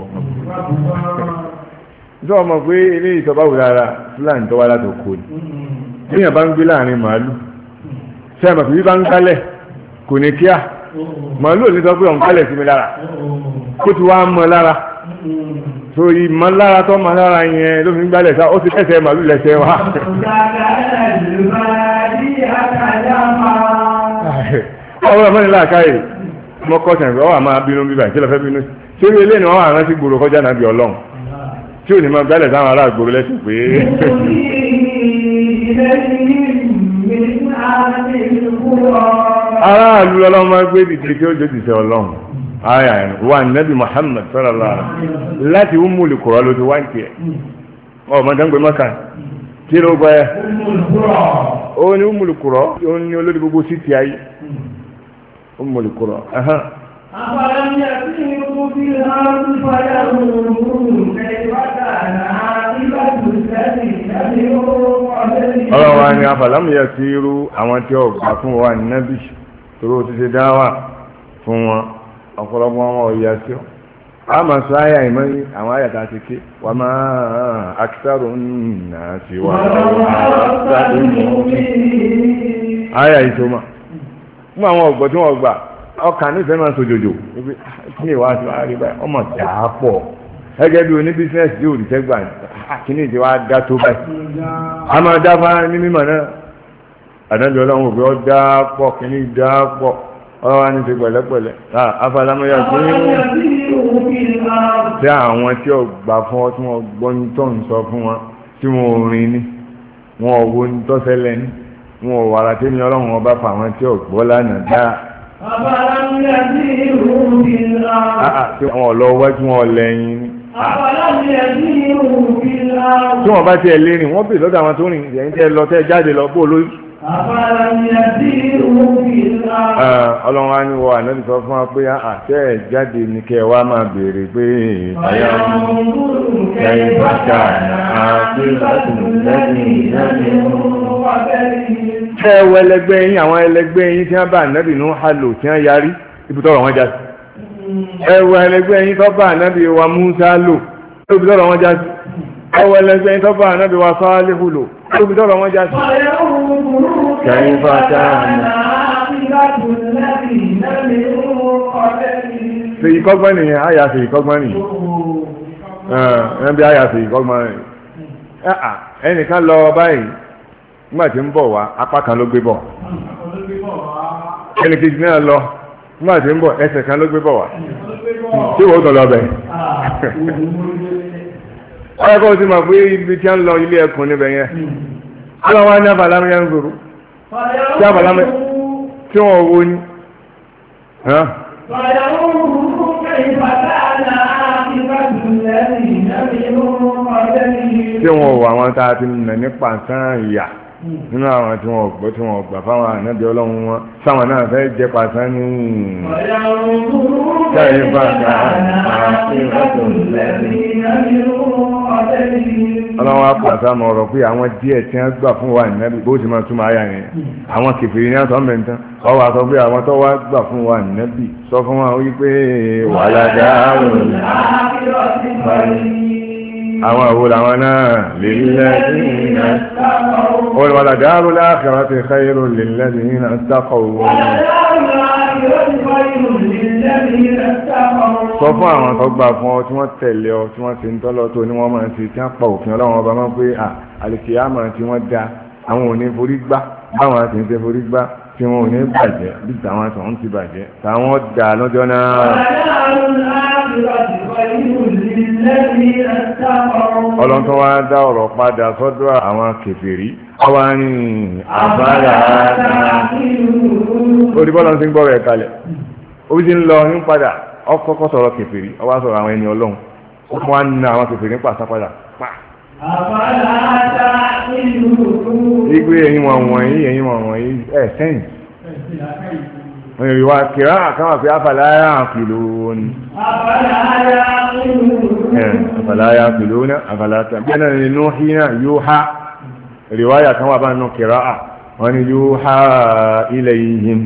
ìjọ ọmọ pé ilé ìtọ́ba wù lára fúlàní tó wá láti òkò ni èèyàn bá ń gbé láàrin màálù ṣé àmọ̀ fìbí bá ń kálẹ̀ kò ní kíá màálù ò ní sọ pé òun kálẹ̀ sí mi lára kó ti wá mọ lára tó ìmọ̀ lára tó mọ lára yẹn ló fi ń gbálẹ̀ sá ó ti kẹsẹ̀ màálù lẹ́sẹ̀ wá. ọwọ́ ọmọ nílá káyè mọ́kọ́sẹ̀ ìgbà wà máa bínú bíbà tí lọ fẹ́ bínú ṣé ilé ni wọ́n wà rántí gbòòrò kọjá nàbí ọlọ́run tí ò ní máa gbálẹ̀ sáwọn ará gbòòrò lẹ́sìn pé. aráàlú ọlọ́run máa gbé dìde tí ó jẹ́ dìde ọlọ́run ayà ẹ̀ wà nẹ́bí Muhammad sallallahu alaihi wasallam láti Ummul Qura ló ti wá ń tiẹ̀ ọmọ dáńgbé mọ́kà kí ló gbọ́ ẹ. ó ní Ummul Qura ó ní olórí gbogbo sí ti ayé. Ummul Qura. أفلم يسيروا في الأرض فينظروا كيف كان عاقبة الذين من قبلهم. ọlọ́run wa ni أفلم يسيروا àwọn tí ó gbà fún wa nábì tó ti ṣe dáwà fún wọn ọ̀pọ̀lọpọ̀ wọn ò yà sí ọ. a máa sọ àyà ìmọ̀ ní àwọn àyà tá a ti ké wa ma aktharu nnasi wa àyà ìṣòmọ̀ fún àwọn ọ̀gbọ̀n tí wọ́n gbà ọkàn nífẹ̀ẹ́ máa sojòjò kí ni ìwà àti wàhálà báyìí ọmọ dàá pọ̀ gẹ́gẹ́ bí oní bísíǹsì yóò rí sẹ́gbà kí ni ìdí wa dá tó báyìí a máa dá fáwọn ní mímọ̀ náà àdájọ́ ọlọ́run òbí ọ dá pọ̀ kí ni dá pọ̀ ọlọ́run wa ní ti pẹ̀lẹ́pẹ̀lẹ́ afálámọ́yà tí tí àwọn tí ó gbà fún ọ tí wọ́n gbọ́ ní tó ń sọ fún wọn tí wọ́n rìn ní wọn ò wo ní tó ṣẹlẹ̀ ní wọn ò wàrà tí ní ọlọ́run ọba fà wọn tí ó gbọ́ lánàá dáa. أفلم أفلم يسيروا في الأرض tí wọ́n lọ wájú wọn lẹ́yìn أفلم يسيروا في الأرض tí wọ́n bá tiẹ̀ lé rìn wọ́n bè lọ́dọ̀ àwọn tó rìn ẹ̀yìn tẹ́ lọ tẹ́ jáde lọ bó lórí. أفلم يسيروا في الأرض ọlọ́run á ní wọ ànábì sọ fún wa pé àtẹ́ ẹ̀ jáde ní kẹ́ ẹ wá máa béèrè pé àyà kẹ́yìn bàtà àti ẹ wọ ẹlẹgbẹ́ yín àwọn ẹlẹgbẹ́ yín tí wọ́n bá ànábì nù hálò tí wọ́n yarí ibi tọ́rọ̀ wọn já sí. ẹ wọ ẹlẹgbẹ́ yín tó bá ànábì wa Mùsá lò ibi tọ́rọ̀ wọn já sí. ẹ wọ ẹlẹgbẹ́ yín tó bá ànábì wa Sálíhù lò ibi tọ́rọ̀ wọn já sí. kẹ́yìn bàtà Fèyí kọ́gbọ́n nìyẹn, àyà fèyí kọ́gbọ́n nìyẹn. Ẹnbí àyà fèyí kọ́gbọ́n nìyẹn. Ẹnìkan lọ báyìí, nígbà tí ń bọ̀ wá, apá kan ló gbé bọ̀. Ẹnìkejì náà lọ, nígbà tí ń bọ̀, ẹsẹ̀ kan ló gbé bọ̀ wá. Tí wọ́n tọ̀ lọ bẹ̀. Ọ̀rẹ́ kọ́ ti mọ̀ pé ibi tí a ń lọ ilé ẹkùn níbẹ̀ yẹn. Ọlọ́wọ́ á ní abàlámi yẹn ń gbòòrò. Tí abàlámi tí wọ́n wo ni. Tí wọ́n wọ àwọn tá a ti nà ní pàṣán ìyà nínú àwọn tí wọ́n gbọ́ tí wọ́n gbà fáwọn ànábì ọlọ́run wọn sáwọn náà fẹ́ jẹ pàṣán ní kẹ́yìn bàtà ọlọ́run apàṣà mọ̀ ọ̀rọ̀ pé àwọn díẹ̀ tí wọ́n gbà fún wa ànábì bó ti máa túmọ̀ ayà yẹn àwọn kèfèrí ní àtọ́ mẹ́ntán ọwọ́ àtọ́ pé àwọn tó wá gbà fún wa ànábì sọ fún wa wípé wàhálà dáhùn àwọn àwòrán àwọn náà lilladhina wal darul akhirati khayrun lilladhina ittaqaw sọ fún àwọn tó gbà fún ọ tí wọ́n tẹ̀lé ọ tí wọ́n ti ń tọ́lọ́ tó ní wọ́n máa ti tí wọ́n pa òfin ọlọ́run ọba máa ń pé àlìkìyámà tí wọ́n da àwọn ò ní forí gbá báwọn àti ń tẹ forí gbá tí wọn ò ní bàjẹ́ bí tàwọn àtọ̀hún ti bàjẹ́ táwọn dà lọ́jọ́ náà. ọlọ́run tó wá dá ọ̀rọ̀ padà sọ́dọ̀ àwọn kèfèrí ọwá ní àbáyà orí bọ́lá ti ń gbọ́ rẹ̀ kalẹ̀ ó ti ń lọ ní padà ọkọ̀ọ̀kọ̀ sọ̀rọ̀ kèfèrí ọwá sọ̀rọ̀ àwọn ẹni ọlọ́run ó fún wa ń na àwọn kèfèrí pàṣẹ padà pa. Igbe ẹ̀yin wọ̀nyí ẹ̀ sẹ́yìn. Wọ́n yìí wá kìrá àkáwà pé afàláyà àkìlò ní. Afàláyà àkìlò ní afàláyà. Bí ẹ̀nà nínú hínà yóò há. Ríwáyà kan wà bá nínú kìrá à. Wọ́n ni yóò há ilayhim.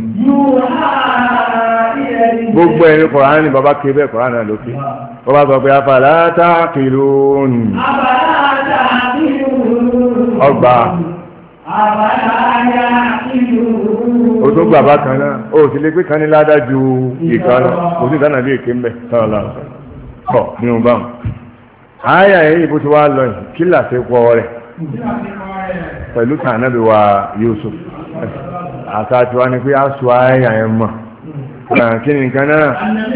Gbogbo ẹni Kùránì bàbá ké bẹ́ẹ̀ Kùránì náà lókè. Wọ́n bá sọ pé afàláyà àkìlò ní. Ọgbà o tó gbà bá kan náà o sì lè pé kan ní ládájú ìkan lọ o sì dáná bí èké ń bẹ sọ́ọ̀lá ọ̀ nínú báwọn. ààyè yìí bó ti wá lọ yìí kí làṣẹ pọ̀ rẹ̀ pẹ̀lú tànàbí wa Yusuf àtàtì wa ni pé a sọ ààyè yẹn mọ̀ kí ni nǹkan náà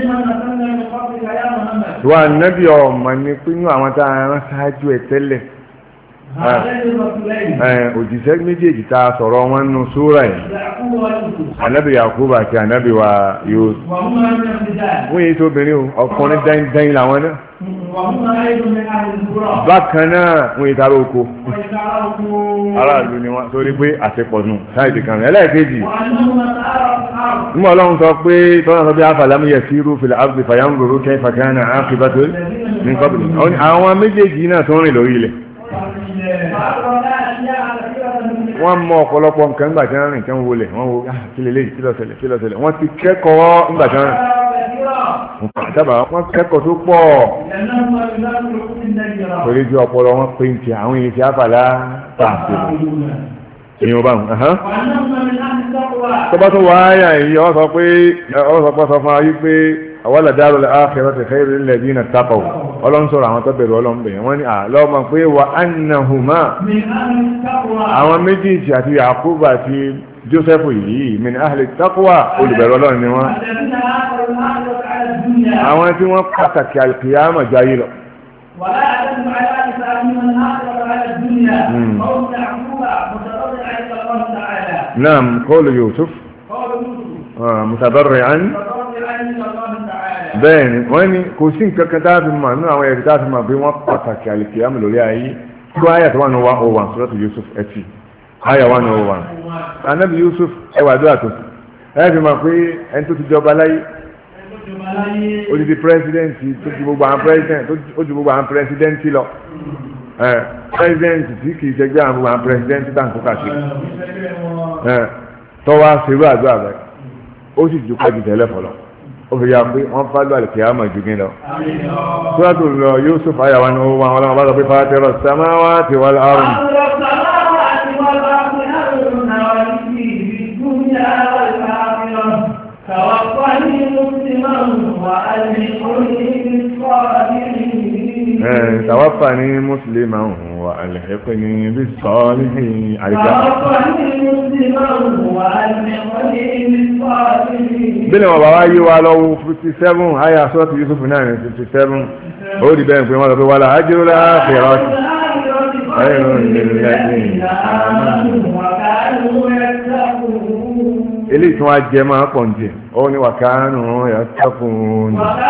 wa nàbí ọmọ ni pé inú àwọn tá a rán ṣáájú ẹ̀ tẹ́lẹ̀ òjìṣẹ́ méjèèjì tá a sọ̀rọ̀ wọn nù súrà yìí ànábì Yakubu àti ànábì wa Yusuf wọ́n yìí tó obìnrin ọkùnrin dáin làwọn náà bákan náà wọ́n yìí tara oko aráàlú ni wọ́n torí pé àtẹ̀pọ̀nù sáìdì kan rẹ̀ ẹlẹ́ẹ̀kejì nígbà ọlọ́run sọ pé tọ́nà sọ bí afàlámù yasiru fil ardi fayanzuru kayfa kana aqibatu min qabli àwọn méjèèjì náà tó ń rìn lórí ilẹ̀ wọ́n mọ ọ̀pọ̀lọpọ̀ nǹkan nígbà tí wọ́n rìn tán wọlé wọ́n wo kílélẹ́yìí kílọ̀sẹ̀lẹ̀ wọ́n ti kẹ́kọ̀ọ́ nígbà tí wọ́n rìn sábà wọ́n kẹ́kọ̀ọ́ tó pọ̀ torí ju ọpọlọ wọn pé ń ti àwọn èyí tí a fà láàpàṣẹ èyí ọba hàn tọ́bá tó wáyà yìí ọ sọ pé sọ fún ayé pé awala darul akhirati khayrun lilladhina taqaw ọlọ́run sọ̀rọ̀ àwọn tó bẹ̀rù ọlọ́run bẹ̀rẹ̀ wọ́n ní àlọ́mọ pé wa annahuma àwọn méjèèjì àti Yakubu àti Jósẹ́fù yìí min ahli taqwa olùbẹ̀rù ọlọ́run ni wọ́n àwọn tí wọ́n pàtàkì alkiyama jayé lọ. نعم قول يوسف متضرعا bẹ́ẹ̀ ni wọ́n ní kò sí nǹkan kan táàbí mọ̀ nínú àwọn ẹ̀rí táàbí mọ̀ bí wọ́n pàtàkì àlìkìyàmù lórí ayé tó àyà tó wà ní 101 Suratu Yusuf ẹtì àyà 101 Ànábì Yusuf ẹwàdúrà tó ẹ fi mọ̀ pé ẹni tó ti jọba láyé odidi pírẹsidẹ́ǹtì tó ju gbogbo àwọn pírẹsidẹ́ǹtì lọ pírẹsidẹ́ǹtì tí kì í ṣẹgbẹ́ àwọn gbogbo àwọn pírẹsidẹ́ǹtì bá ń kó kàṣí tọ́wọ́ àṣírò àdúrà rẹ̀ ó sì ju pẹ́jù tẹ́lẹ̀ fọlọ́ ó fi ya pé wọ́n fálú àlùkìyámà jù gín lọ. Suratu Yusuf àyà wa ni ó wà wọn lọ́wọ́ bá sọ pé fàtẹ́rọ̀ samawati wal ardh. توفني مسلما وألحقني بالصالحين bílẹ̀ wọn bá wá yí wa lọ́wọ́ 57 àyà Suratu Yusuf náà 57 ó di bẹ́ẹ̀ pé wọ́n lọ pé wala ajrul akhirati khayrun lilladhina amanu eléyìí tí wọ́n á jẹ máa pọ̀ njẹ́ ó ní wa kanu yattaqun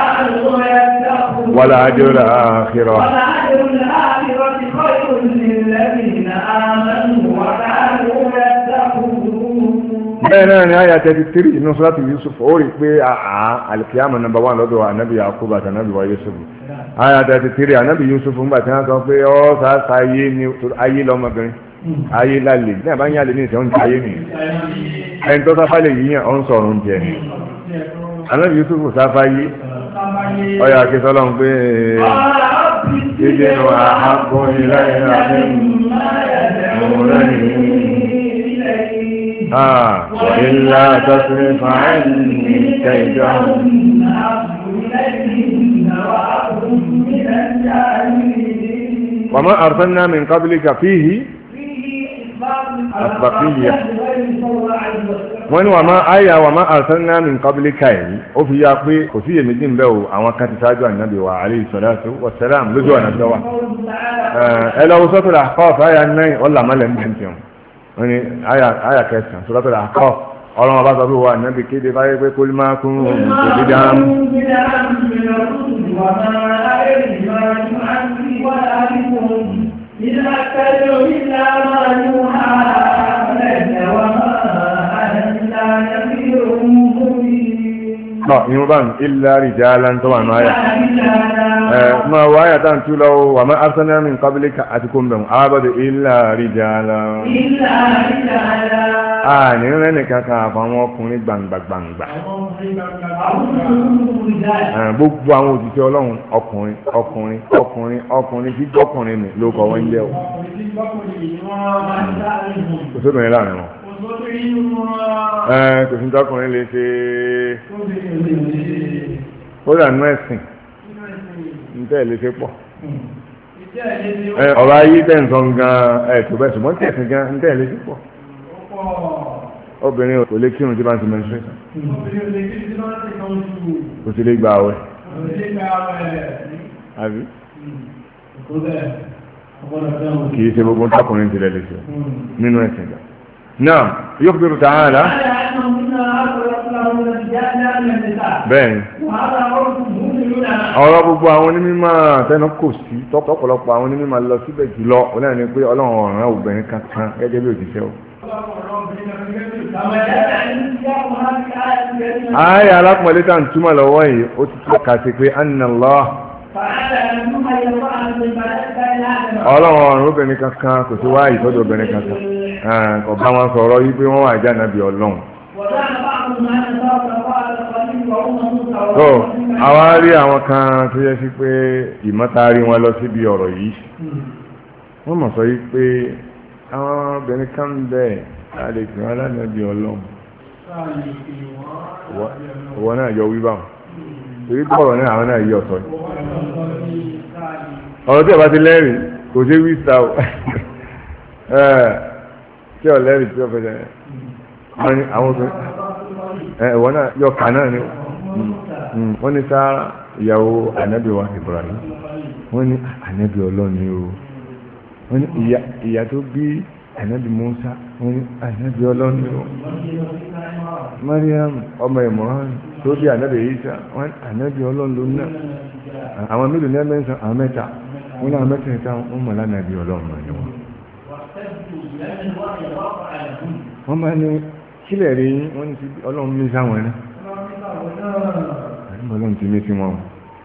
wala ajrul akhirati khayrun lilladhina amanu wa kanu yattaqun. bẹ́ẹ̀ náà ni àyà 33 inú Suratu Yusuf ó rí pé àlìkìyàmù number 1 lọ́dọ̀ ànábì Yakub àti ànábì wa Yusuf àyà 33 ànábì Yusuf ń gbà tí wọ́n sọ pé ọ́ sáà ayé lọ́mọbìnrin ayé lálẹ́ ní àbá ń yálé ní ìṣẹ́ oúnjẹ ayé nìyí ẹni tó sáfá lè yíyàn ọ́n sọ̀rọ̀ oúnjẹ ni ànábì Yusuf sáfá yé ọyà akẹ́sọ́lọ́ ń pé ìdínú àhákọ́ ilẹ̀ ìrànlẹ́ وإلا تصرف عني كيدهن وما أرسلنا من قبلك فيه البقية wọ́n ní wà má arsalna min qablika yìí ó fi yá pé kò sí iyèméjì ń bẹ o àwọn kan ti ṣáájú ànábì wa alayhi salatu wassalam lójú ọ̀nà tó wà ẹ lọ́wọ́ Suratul Ahqaf àyà 9 ọ̀là mọ́lẹ̀ ń bẹ̀ntì wọ́n ní àyà 9 Suratul Ahqaf ọlọ́wọ́ bá sọ pé wà ànábì kéde báyé pé kul ma kuntum bid'an إذا أتبع إلا ما يوحى إلي وما أنا إلا نذير مبين. يوبان إلا رجالا طبعا ما وآية تقول وما أرسلنا من قبلك أتكم بهم عبد إلا رجالا. إلا رجالا. nínú ẹnìkan kan àfàwọn ọkùnrin gbàǹgbàǹgbà gbogbo àwọn òṣìṣẹ́ Ọlọ́run ọkùnrin tí gbọ́kùnrin mi ló kọ́ wọ́n ń jẹ́ o kò sóbìnrin láàrin wọn kò sí tọkùnrin lè ṣe ó dànù ẹ̀sìn níta lè ṣe pọ̀ ọ̀rọ̀ ayé tẹ̀sán gan tó bẹ́ẹ̀ ṣùgbọ́n tẹ̀sán gan níta lè ṣe pọ̀ obìnrin kò lè kírun tí bá ń ti menstruation kò sí lè gba àwẹ̀ àbí kì í ṣe gbogbo tọkùnrin ti lè ṣe nínú ẹ̀sìn gan. نعم يخبر تعالى bẹ́ẹ̀ni ọ̀rọ̀ gbogbo àwọn onímọ̀ tẹnu kò sí tọ́pọ̀lọpọ̀ àwọn onímọ̀ lọ síbẹ̀ jùlọ ọlọ́run ni pé ọlọ́run ọ̀ràn obìnrin kankan gẹ́gẹ́ bí òjíṣẹ́ o. ayé alápọ̀lẹ́ tá à ń túmọ̀ lọ́wọ́ yìí ó ti tọ́ka sí pé annallah ọlọ́run ọ̀ràn obìnrin kankan kò sí wáyé ìtọ́jú obìnrin kankan ọba wọn sọ̀rọ̀ yìí pé wọ́n wà já nàbí ọlọ́run. tó àwa rí àwọn kan tó yẹ sí pé ìmọ̀tari wọn lọ síbi ọ̀rọ̀ yìí wọ́n mọ̀ sọ yìí pé àwọn obìnrin kan bẹ́ẹ̀ a lè fi wọn lánàbí ọlọ́run wọ́n náà yọ wíwá wọn torí bọ́ọ̀rọ̀ náà àwọn náà yí ọ̀tọ̀ ọ̀rọ̀ tí ọba ti lẹ́rìí kò sí wí sáà tí ọ lẹ́rìí tí ọ fẹ́ jẹ́ wọ́n ní àwọn obìnrin ẹ̀wọ̀n náà yọ kà náà ni wọ́n ní Sáárà ìyàwó ànábì wa Ibrahim wọ́n ní ànábì ọlọ́ni o wọ́n ní ìyá tó bí ànábì Musa wọ́n ní ànábì ọlọ́run Mariam ọmọ Imran tó bí ànábì Isa wọ́n ànábì ọlọ́run ló náà àwọn mélòó ní ẹgbẹ́ àwọn mẹ́ta wọ́n náà mẹ́tẹ̀ẹ̀ta wọ́n mọ̀ lánàbì ọlọ́run mọ̀ ní wọn. wọ́n máa ní kílẹ̀ rí wọ́n ní ọlọ́run mí sáwọn náà ọlọ́run ti mí sí wọn.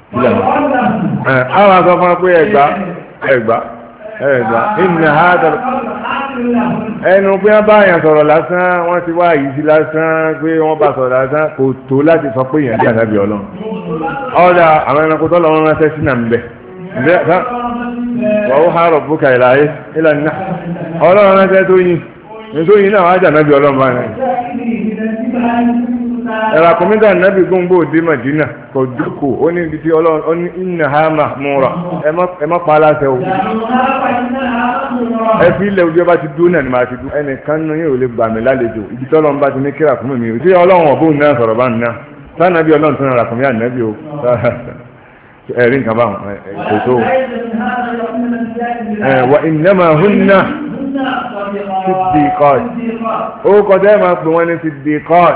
àwọn akọ́kọ́ pé ẹgbà ìnà hádà ẹnu pé wọ́n bá yàn sọ̀rọ̀ lásán wọ́n ti wá yìí sí lásán pé wọ́n bá sọ̀rọ̀ lásán kò tó láti sọ pé èèyàn jẹ́ ànábì ọlọ́run. ọ̀dà àwọn ẹranko tó lọ́wọ́ ránṣẹ́ sí náà ń bẹ̀ wọ́n há rọ̀ búkà ìlàyé ìlànà ọlọ́run ránṣẹ́ tó yìn náà wájà ànábì ọlọ́run bá náà. ẹ̀rọ àkọ́mídà nábì gbóngbó òde Màdínà kò dúkò ó ní ibi tí ọlọ́run ó ní iná ha mahmura ẹ má pa aláṣẹ o ẹ fi ilẹ̀ ojú ọba ti dúró náà ni màá ti dúró ẹnìkan nínú yóò lè gbà mí lálejò ibi tí ọlọ́run bá ti ní kíra fún mi o tí ọlọ́run ọ̀bùn náà sọ̀rọ̀ bá nìyà sáà nábì ọlọ́run tó nara kọ́mí ànábì o ẹ̀rí nǹkan báwọn kò tó wà innama hunna siddiqat ó kọjá ẹ̀ máa pè wọ́n ní siddiqat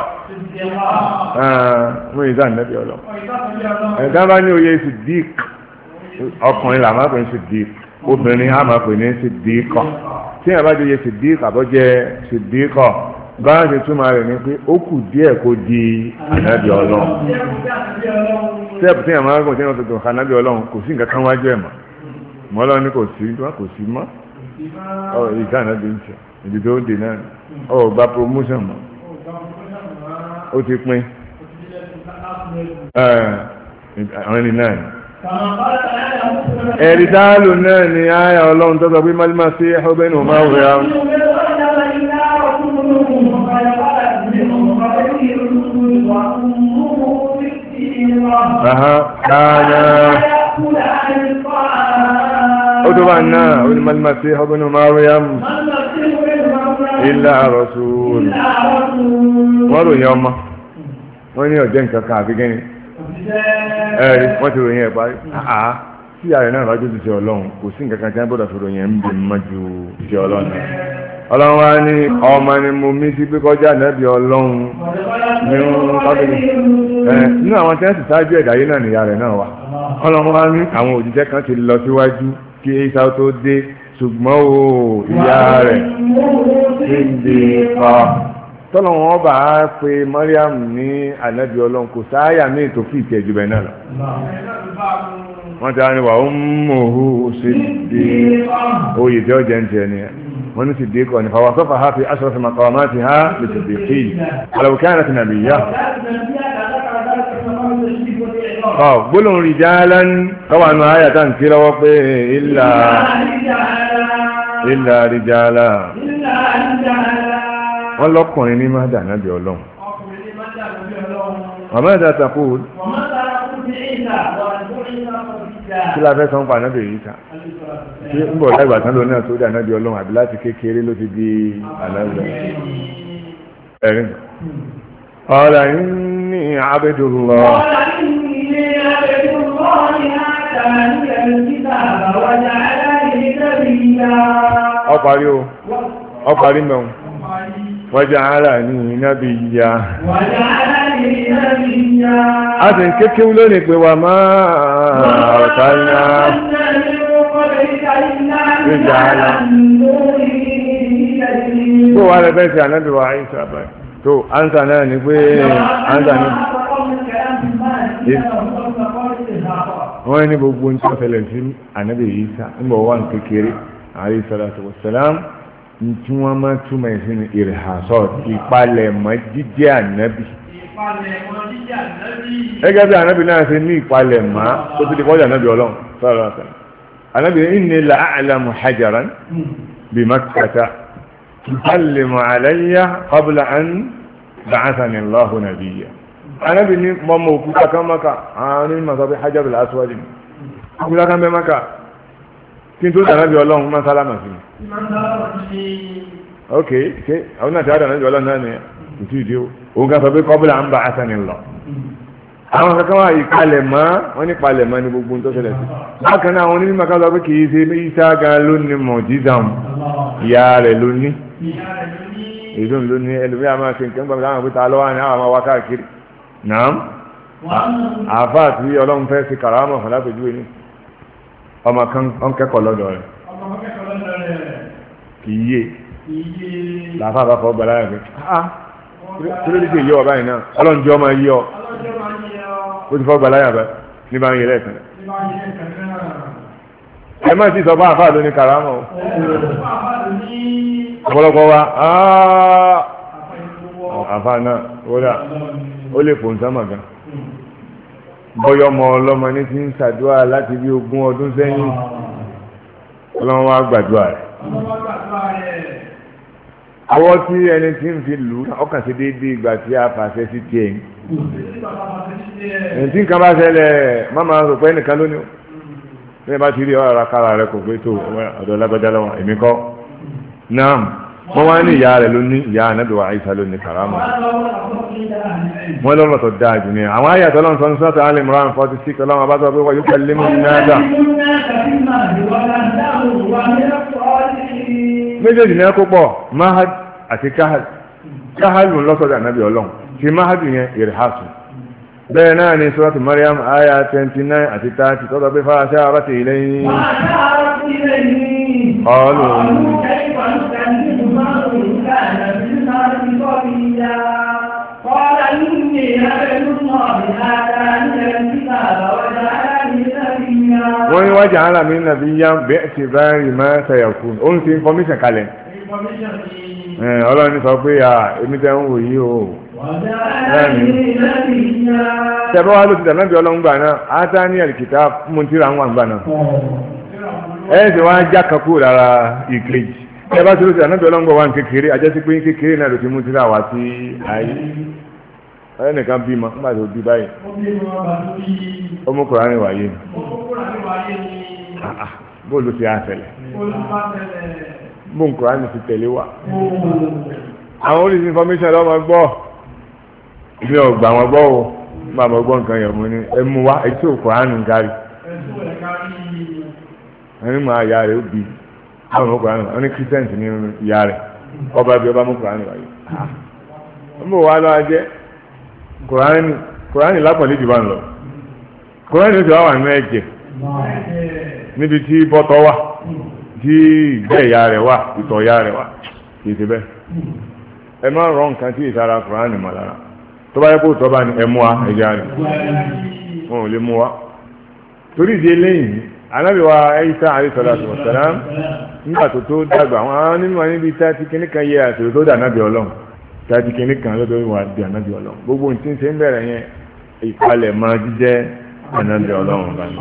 wọ́n yìí sáà nẹ́bí ọlọ́ ẹ̀dá bá ní oyè siddiq ọkùnrin là máa pè ní siddiq obìnrin á máa pè ní siddiqa tí ẹ̀ bá jẹ́ oyè siddiq àbọ̀jẹ́ siddiqa bá ń ṣe túmọ̀ rẹ̀ ní pé ó kù díẹ̀ kó di ànábì ọlọ́run step tí ẹ̀ máa ń gùn tí wọ́n fi gùn ànábì ọlọ́run kò sí nǹkan kan wájú ẹ̀ mọ́ ọlọ́run ní kò sí mọ́ ìta ànábì ń ṣe ìdí tó dé náà ọ̀ gba promotion mọ́ ó ti pín àwọn ẹni náà ẹ̀rí dáàlù náà ni àyà ọlọ́run tó sọ pé málímà sí ẹ̀họ́bẹ́ ní ọmọ òwúrẹ́ àwọn ó tó bá náà ó ní málímà sí ẹ̀họ́bẹ́ ní ọmọ òwúrẹ́ àwọn ilá rasul wọ́n ròyìn ọmọ wọ́n ní ọ̀jẹ́ nǹkan kan àfi gẹ́ni ẹ̀rí wọ́n ti ròyìn ẹ̀ parí àá tí ààrẹ náà rájú ti ṣe ọlọ́run kò sí nǹkan kan tí wọ́n gbọ́dọ̀ fi ròyìn ẹ̀ ń bì mọ́ ju ṣe ọlọ́run ọlọ́run wá ní ọmọ ni mo mí sí pé kọjá nẹ́bí ọlọ́run nínú kábílì nínú àwọn tí wọ́n sì ṣáájú ẹ̀dá yìí náà nìyá rẹ̀ náà wà ọlọ́run wá ní àwọn òjíṣẹ́ kan ti lọ síwájú kí Ìsá tó dé ṣùgbọ́n o ìyá rẹ̀ ṣíndé pa tọ́lọ̀ wọn bá á pe Mariam ní ànábì ọlọ́run kò sááyà ní ètò fún ìtẹ́jú bẹ́ẹ̀ náà lọ. wọ́n ti á ní wà ó ń mọ̀hú ṣíndé oyè tí ó jẹ́ ń tiẹ̀ nìyẹn wọ́n ní ṣíndé kọ́ ní fàwọn sọ́fà ha fi aṣọ fi màkà ọmọ ti ha lè ṣíndé kí àlọ́ kí á ti nàbì yá. gbólóhùn rijalan tọ́wọ́ àánú àyà tá à ń kí lọ́wọ́ pé ilà rìjàlá wọ́n lọ́kùnrin ní máa dàná bí ọlọ́run wọ́n máa dà takú kí la fẹ́ sọ́n pa ànábì Ìsá tí ń bọ̀ lágbà tán lónìí tó dàná bí ọlọ́run àbí láti kékeré ló ti di ànábì ẹ̀rín ọ̀rọ̀ ní abdullah ọparí mẹ́un waja'alani nabiyya a ti ń kékeré lónìí pé wà máa arsalna rijala bó wà lẹ́bẹ̀ẹ́ sí ànábì wa Ìsá báyìí tó ánsà náà ni pé ánsà ní wọ́n ní gbogbo ń tọ́ tẹ́lẹ̀ sí ànábì Ìsá nígbà wà ní kékeré alayhi salatu wassalam tí wọ́n máa túmọ̀ ẹ̀sìn ní ìrìhàsọ́ ìpalẹ̀mọ́ jíjẹ́ ànábì gẹ́gẹ́ bí ànábì náà ṣe ní ìpalẹ̀mọ́ tó ti di kọjá ànábì ọlọ́run sọ́rọ̀ ọ̀sẹ̀ ànábì inni la a'lamu hajaran bi Makkata tukallimu alayya qabla an ba'athani Allahu nabiyya ànábì ní mọ́mọ́ òkúta kan Mákà àwọn onímọ̀ sọ pé hajarul aswad òkúta kan bẹ́ Mákà kí n tó dànà bí ọlọ́run máa sálámà sí mi. ok ṣe àwọn náà ti wá dànà bí ọlọ́run náà ni ìtú ìdí o òun kan sọ pé kọ́bùlà ń bá asani lọ àwọn kankan wà ìpalẹ̀ mọ́ wọ́n ní palẹ̀ mọ́ ní gbogbo tó ṣẹlẹ̀ sí bákan náà àwọn onímọ̀ kan sọ pé kì í ṣe Ìsá gan ló ní mọ̀jísàm ìyá rẹ̀ ló ní èdè ló ní ẹlòmíà máa fi nǹkan gbàgbé àwọn òpìta lọ́wọ́ ní àwọn wá káàkiri náà àáfàá tí ọlọ́run fẹ́ sí kàrámọ̀ fún lápèjúwe ní ọmọ kan kẹ́kọ̀ọ́ lọ́dọ̀ rẹ̀ kì í yé làáfàá bá fọ́ gbàlá rẹ̀ pé tí ló dé sí ìyọ́ ọba yìí náà ọlọ́run jẹ́ ọmọ yí ọ ó ti fọ́ gbàlá yàrá ní bá ń yẹ lẹ́ẹ̀kan ẹ má sì sọ fún àáfàá ló ní kàrámọ̀ ọ̀pọ̀lọpọ̀ wa àáfàá náà ó lè fò ń sámà gan bọ́yọ́ ọmọ ọlọ́mọ ní ti ń ṣàdúrà láti bí 20 ọdún sẹ́yìn ọlọ́mọ wa gbàdúrà rẹ̀ ọwọ́ tí ẹni tí ń fi lù ọkàn sí déédéé ìgbà tí a fàṣẹ sí tiẹ̀ yìí ẹni tí nǹkan bá ṣẹlẹ̀ má máa rò pé ẹnìkan lónìí bẹ́ẹ̀ bá ti rí ọ̀rọ̀ ara kára rẹ̀ kò pé tó ọ̀dọ̀ lágbájá lọ́wọ́ èmi kọ́ náà wọ́n wá ní ìyá rẹ̀ ló ní ìyá ànábì wa Ìsá ló ní kàrámà wọ́n lọ́rọ̀ tó dáa jù ní àwọn ayàtọ̀ lọ́n sọ ní sọ́tà Al Imran 46 ọlọ́run abá sọ pé wọ́n yóò kẹ́lé mú náà méjèèjì ní ẹkọ́ pọ̀ mahad àti káhàlù lọ́sọ̀dọ̀ ànábì ọlọ́run ti mahad yẹn ìrìhásù bẹ́ẹ̀ náà ni sọ́tà Maryam aya 29 àti 30 tọ́tọ̀ pé fáṣẹ́ àbátì ilé yìí قال إني عبد الله آتاني الكتاب وجعلني نبيا wọ́n ní وجعل من نبيا باعتبار ما سيكون ó ń fi information kalẹ̀ ọlọ́run sọ pé èmi tẹ́ ń wò yí o tẹ́bọ́ wá ló ti dànù bí ọlọ́run gbà náà آتاني الكتاب mú tíra ń wà gbà náà sì wá já kankú lára ìkejì ẹ bá ti ló ti ànábì ọlọ́ngbọ̀ wà ní kékeré ajẹ́sí pé kékeré náà ló ti mú tíra wá sí ayé ẹnìkan bímọ nígbà tó bí báyìí ọmọ Kùránì wáyé bóòlù ti àṣẹlẹ̀ bóòlù Kùránì ti tẹ̀lé wa àwọn oríṣi information lọ́mọ gbọ́ ilé ọgbà wọn gbọ́ o nígbà wọn gbọ́ nǹkan yẹn mú ní ẹ mú wa ètò Kùránì ń kárí ẹni mọ àyà rẹ̀ ó bí àwọn ọmọ Kùránì wọn ní Christians ní ìyá rẹ̀ ọba bí ọba mú Kùránì wáyé ọmọ wa lọ ajẹ́ Kùránì lápọ̀lẹ́ jù bá ń lọ Kùránì ó ti wá wà nínú ẹ̀jẹ̀ níbi tí bọ́tọ̀ wà tí ìgbẹ́ ìyá rẹ̀ wà ìtọ̀ ìyá rẹ̀ wà kì í ṣe bẹ́ẹ̀ ẹ má rọ nǹkan tí ìsara Kùránì mọ̀ lára tó bá yẹ kó tọ́ bá ní ẹ mú wa ẹ̀jẹ̀ rẹ̀ wọn ò lè mú wa torí ìdí eléyìí Ànábì wa Ìsá alayhi salatu wa salam nígbà tó dàgbà àwọn nínú wa níbi tá ti kíní kan yẹ àtòrò tó dà nábì Ọlọ́run tá ti kíní kan lọ́dọ̀ wà di ànábì Ọlọ́run gbogbo ní tí ń ṣe ń bẹ̀rẹ̀ yẹn ìpalẹ̀ máa jíjẹ́ ànábì Ọlọ́run bá ní.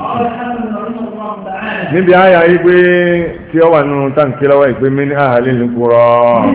níbi àyà yìí pé tí ó wà nínú táǹkì lọ́wọ́ ìpè mí ní àhàlẹ́ ní kúrọ́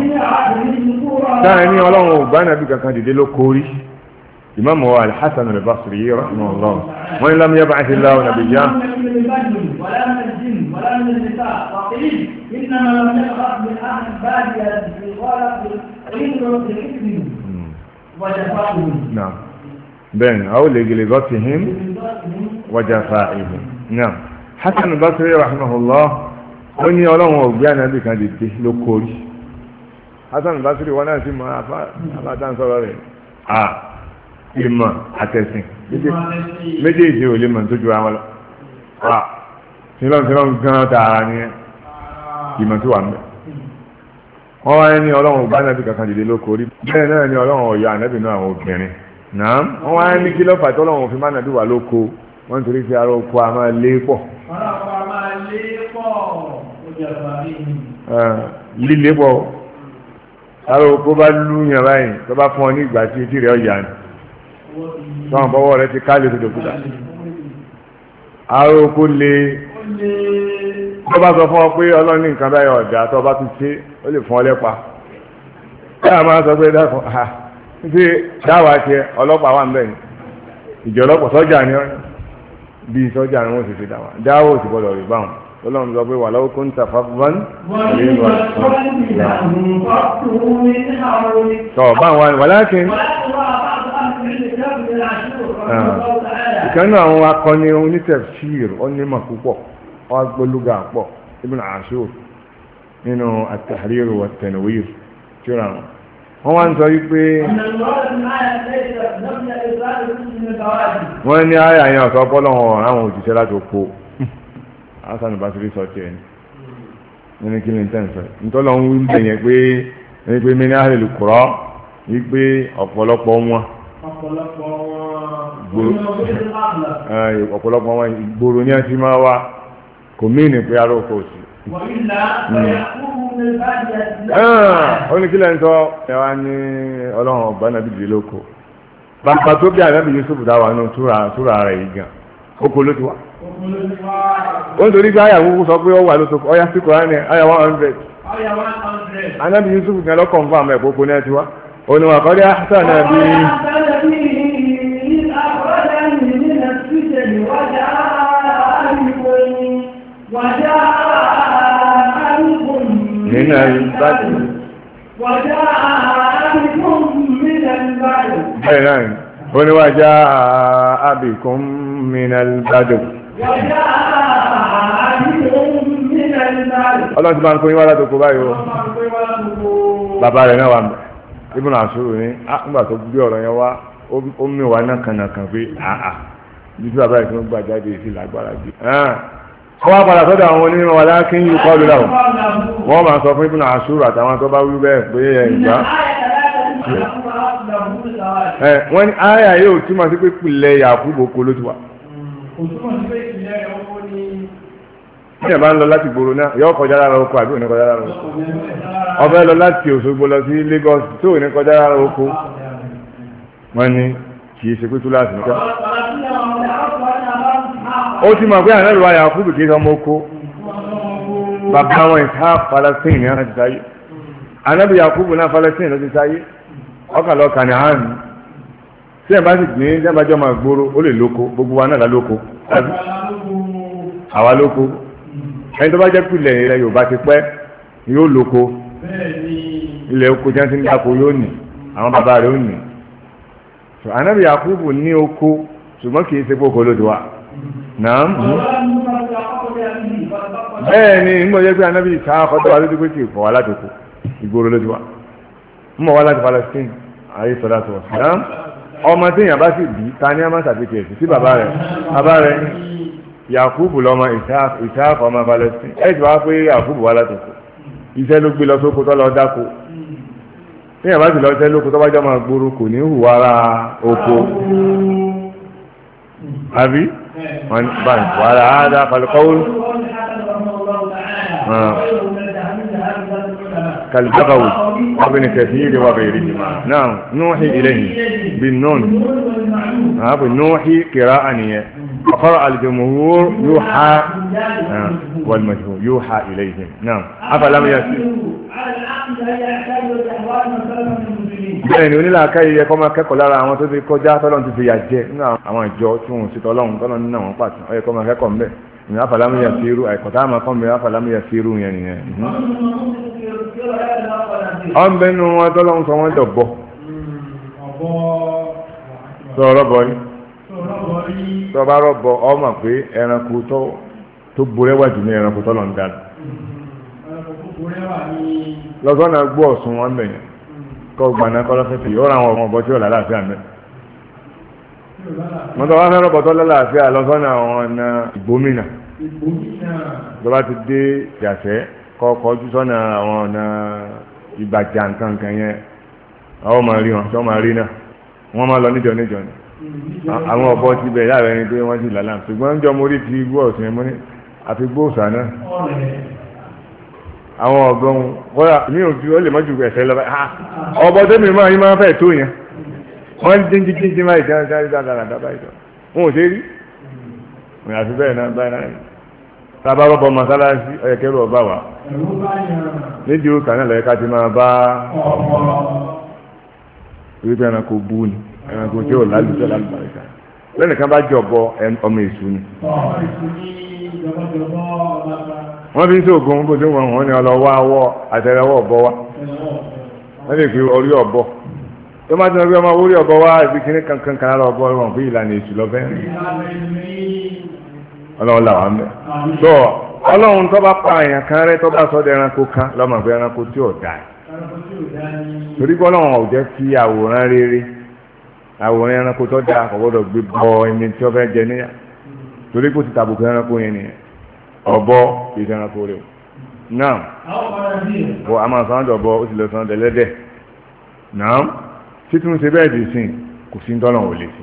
táà ní Ọlọ́run ò gbá nàbí kankan dìde ló kórí Imam al-Hasan al-Basri rahimahullah wọ́n ní lam yab'ath Allahu nabiyyan ولا من الجن ولا من النساء وقيل انما لم يقرأ من اهل الباديه في غلط بالحكم وجفائهم نعم بين او لغلظتهم وجفائهم نعم حسن البصري رحمه الله ó ní Ọlọ́run ò gbé ànábì kan dìde ló kórí Hasan al-Basri wọn náà sì mọ àbátan sọ̀rọ̀ rẹ̀ ìmọ̀ àtẹ̀sìn méjèèjì ò lè mọ̀ tó ju àwọn lọ sílọ́n gan tààrà ní ìmọ̀ tó wà mẹ́ wọ́n wá ní Ọlọ́run ò bá ànábì kankan dìde lóko rí bẹ́ẹ̀ náà ni Ọlọ́run ò yọ ànábì náà àwọn obìnrin náà wọ́n wá ní kí lọ́fà tí Ọlọ́run fi má ànábì wà lóko wọ́n torí fi ara oko a máa lé pọ̀ líle pọ̀ ara oko bá lúyàn báyìí tó bá fún ọ ní ìgbà tí etí rẹ̀ ọ̀yà ni tọ́wọ́n bọ́wọ́ rẹ̀ ti ká lè tó dòkúta àrò kó lè tó bá sọ fún ọ pé Ọlọ́run ní nǹkan báyọ̀ ọ̀dà tó bá tún ṣe ó lè fún ọ lẹ́pa káà máa sọ pé dákun ṣe dáwà tiẹ̀ ọlọ́pàá wà ń bẹ̀ ìjọ ọlọ́pàá sọ́jà ni bí sọ́jà ni wọ́n ti fi dáwà ò sì gbọ́dọ̀ rí báwọn Ọlọ́run sọ pé wà lọ́wọ́ kó ń ta fáfúván tọ́ báwọn wà láti ìkànnì àwọn akọni onítẹ̀fsíìr onímọ̀ púpọ̀ wọ́n gbólúgà pọ̀ Ibn Ashur nínú at-Tahrir wa at-Tanwir tí ó rà wọ́n wá ń sọ wípé wọ́n ní àyà yẹn ọ̀sọ́ ọpọlọ́wọ́ àwọn òjíṣẹ́ láti oko Hasan al-Basri sọ tiẹ̀ ní kí ni tẹ́ǹsọ̀ nítọ́lọ́ ń wí bẹ̀ yẹn pé min ahlil qura wípé ọ̀pọ̀lọpọ̀ wọn ìgboro ní ẹtí máa wá kò mí ní pé ará oko sí. ó ní kí lẹ́yìn sọ ẹ wá ní ọlọ́run ọ̀gbá nàbí dìde lóko bàbá tó bí ànábì Yusuf dáwà nù túra rẹ̀ yìí gan oko ló ti wá. ó ń torí pé àyà kúkú sọ pé ó wà lóto ọyá sí Kùránì àyà 100 ànábì Yusuf gan lọ́kàn fún àmọ́ ẹ̀kọ́ oko ní ẹtí wá. ó ní wà kọ́lé àṣà náà bí. من البدو وجاء بكم من البدو هنا وجاء بكم من البدو ọlọ́run ti máa ń kó yín wá látòkó báyìí o bàbá rẹ̀ náà wà mẹ́ Ibn Ashur ní nígbà tó gbé ọ̀rọ̀ yẹn wá ó mì wá náà kànáà pé àà bí tí bàbá rẹ̀ tí wọ́n gbà jáde sí lágbára jù wọ́n wá padà sọ́dọ̀ àwọn onímọ̀ wà lákín yìí kọ́ lóra wọ́n máa sọ fún Ibn Ashur àtàwọn tó bá wí bẹ́ẹ̀ pé ìgbà wọ́n ní àyà yóò túmọ̀ sí pé pìlẹ̀ Yakubu oko ló ti wà. ní ẹ̀ bá ń lọ láti gbòòrò náà yóò kọjá lára oko àbí òní kọjá lára oko ọbẹ̀ lọ láti Òṣogbo lọ sí Lagos tó òní kọjá lára oko wọ́n ní kì í ṣe pé túláàsì nìkan. ó ti mọ̀ pé ànábì wa Yakubu kì í sọmọ oko bàbá wọn ìta Palestine ní àti sáyé ànábì Yakubu náà Palestine ló ti sáyé ọkàlọ́kà ní àárín tí ẹ̀ bá sì ní jábàjọ́ máa gbòòrò ó lè lóko gbogbo wa náà lálóko àwa lóko ẹni tó bá jẹ́ pìlẹ̀ ilẹ̀ Yorùbá ti pẹ́ yóò lóko ilẹ̀ oko jẹ́ ti ń dáko yóò nì àwọn bàbá rẹ̀ ó nì ànábì Yakubu ní oko ṣùgbọ́n kì í ṣe kókó lóde wa náà bẹ́ẹ̀ ni nígbà jẹ́ pé anábì ìta ọkọ̀tọ́ wa lójú pé kì í fọ̀ wá láti kó ìgboro lójú wa mọ̀ wá láti Palestine ayé sọ́dá tó náà ọmọ tí èèyàn bá sì bí ta ní àmà tàbí kẹ̀sì sí bàbá rẹ̀ Yakubu lọ́mọ ìta ọmọ Palestine ẹ̀ ti wá pé Yakubu wá láti kó iṣẹ́ ló gbé lọ sóko tó lọ dáko tí èèyàn bá sì lọ iṣẹ́ lóko tó bá jọ máa gbòòrò kò ní hùwà ara oko àbí wàhálà àádá falùkọ́wùl كالبغوي وابن كثير وغيرهما نعم نوحي إليه بالنون نوحي قراءة وقرأ الجمهور يوحى والمجهول يوحى إليهم نعم أفلم يسير bẹ́ẹ̀ ni onílàákàyè yẹ kọ́ máa kẹ́kọ̀ọ́ lára àwọn tó ti kọjá tọ́lọ́n ti fi yà jẹ́ nínú àwọn ìjọ tí wọ́n ti tọ́lọ́run tọ́lọ́n nínú àwọn pàtó ó yẹ kọ́ máa kẹ́kọ̀ọ́ mbẹ́ ìyẹn afàlámù yà sí irú àìkọ̀tà àmà kọ́ mbẹ́ afàlámù yà sí irú yẹn nìyẹn. ọ̀nbẹ́ nu wọn tọ́lọ́run sọ wọ́n dọ̀bọ̀ sọ̀rọ̀ bọ̀ yìí tọ́ba rọ̀bọ̀ ọmọ pé ẹranko tó borẹ́wájú ní ẹranko tọ́lọ́ ń dáná lọ́sọ́nà gbọ́ ọ̀sùn wọn bẹ̀yẹn kọ́ gbaná kọ́ lọ́fẹ̀ẹ́ yóò ra àwọn ọmọ ọ̀bọ tí ó lálàáfíà mẹ́. wọ́n tọ́ wá fẹ́ rọ́bọ̀ tó lálàáfíà lọ́sọ́nà àwọn ọ̀nà ìgbómìnà lọ́ba ti dé jàṣẹ́ kọ́ kọjú sọ́nà àwọn ọ̀nà ìgbàjà nǹkan yẹn àwọn máa rí wọn tí wọ́n máa rí náà wọ́n máa lọ níjọ ni àwọn ọ̀bọ ti bẹ̀ yára ẹni pé wọ́n ti lálàá ṣùgbọ́n ń jọ mórí ti gbọ́ ọ̀sìn ẹ̀mọ́ ní àfi gbóòsà náà àwọn ọ̀gbọ́n wọ́n mi ò ju ó lè mọ́jú ẹ̀sẹ̀ lọ báyìí ọ̀bọ tẹ́mi máa yín máa fẹ́ tó yẹn wọ́n dín máa dáadáa báyìí tó wọn ò ṣe rí wọn àfi bẹ́ẹ̀ náà báyìí náà sábà rọ́bọ mọ́sálásí ọ̀yẹ̀kẹ́rù ọba wa nídìí ó kàn náà lọ́yẹ̀ká ti máa bá wípé ẹranko bú ni ẹranko tí ò lálùjọ́ lálùbáríkà lẹ́nìkan bá jọ bọ ọmọ èṣù ni wọ́n fi ń sóògùn bó tí wọ́n ní ọlọ́wọ́ awọ́ àtẹ̀rẹ̀wọ́ ọ̀bọ wa wọ́n lè fi orí ọ̀bọ tó máa ti sọ pé ọmọ orí ọ̀bọ wá ibi kíní kankan kan lára ọ̀bọ wọn fún ìlànà èṣù lọ́fẹ́ ọlọ́run làwọn mẹ́ tó ọlọ́run tó bá pa àyàn kan rẹ tó bá sọ́dọ̀ ẹranko kan lọ́mọ pé ẹranko tí ò dáa torí pé ọlọ́run ò jẹ́ kí àwòrán rere àwòrán ẹranko tó dáa kò gbọ́dọ̀ gbé bọ ẹni tí ó fẹ́ jẹ níyà torí kò ti tàbùkù ẹranko yẹn nìyẹn ọ̀bọ ìṣe ẹranko rẹ náà wọ a máa sọ́nà ọ̀bọ ó sì lọ sọ́nà ẹlẹ́dẹ̀ náà títún ṣe bẹ́ẹ̀ dì sí kò sí tọ́lọ̀ ò lè ṣe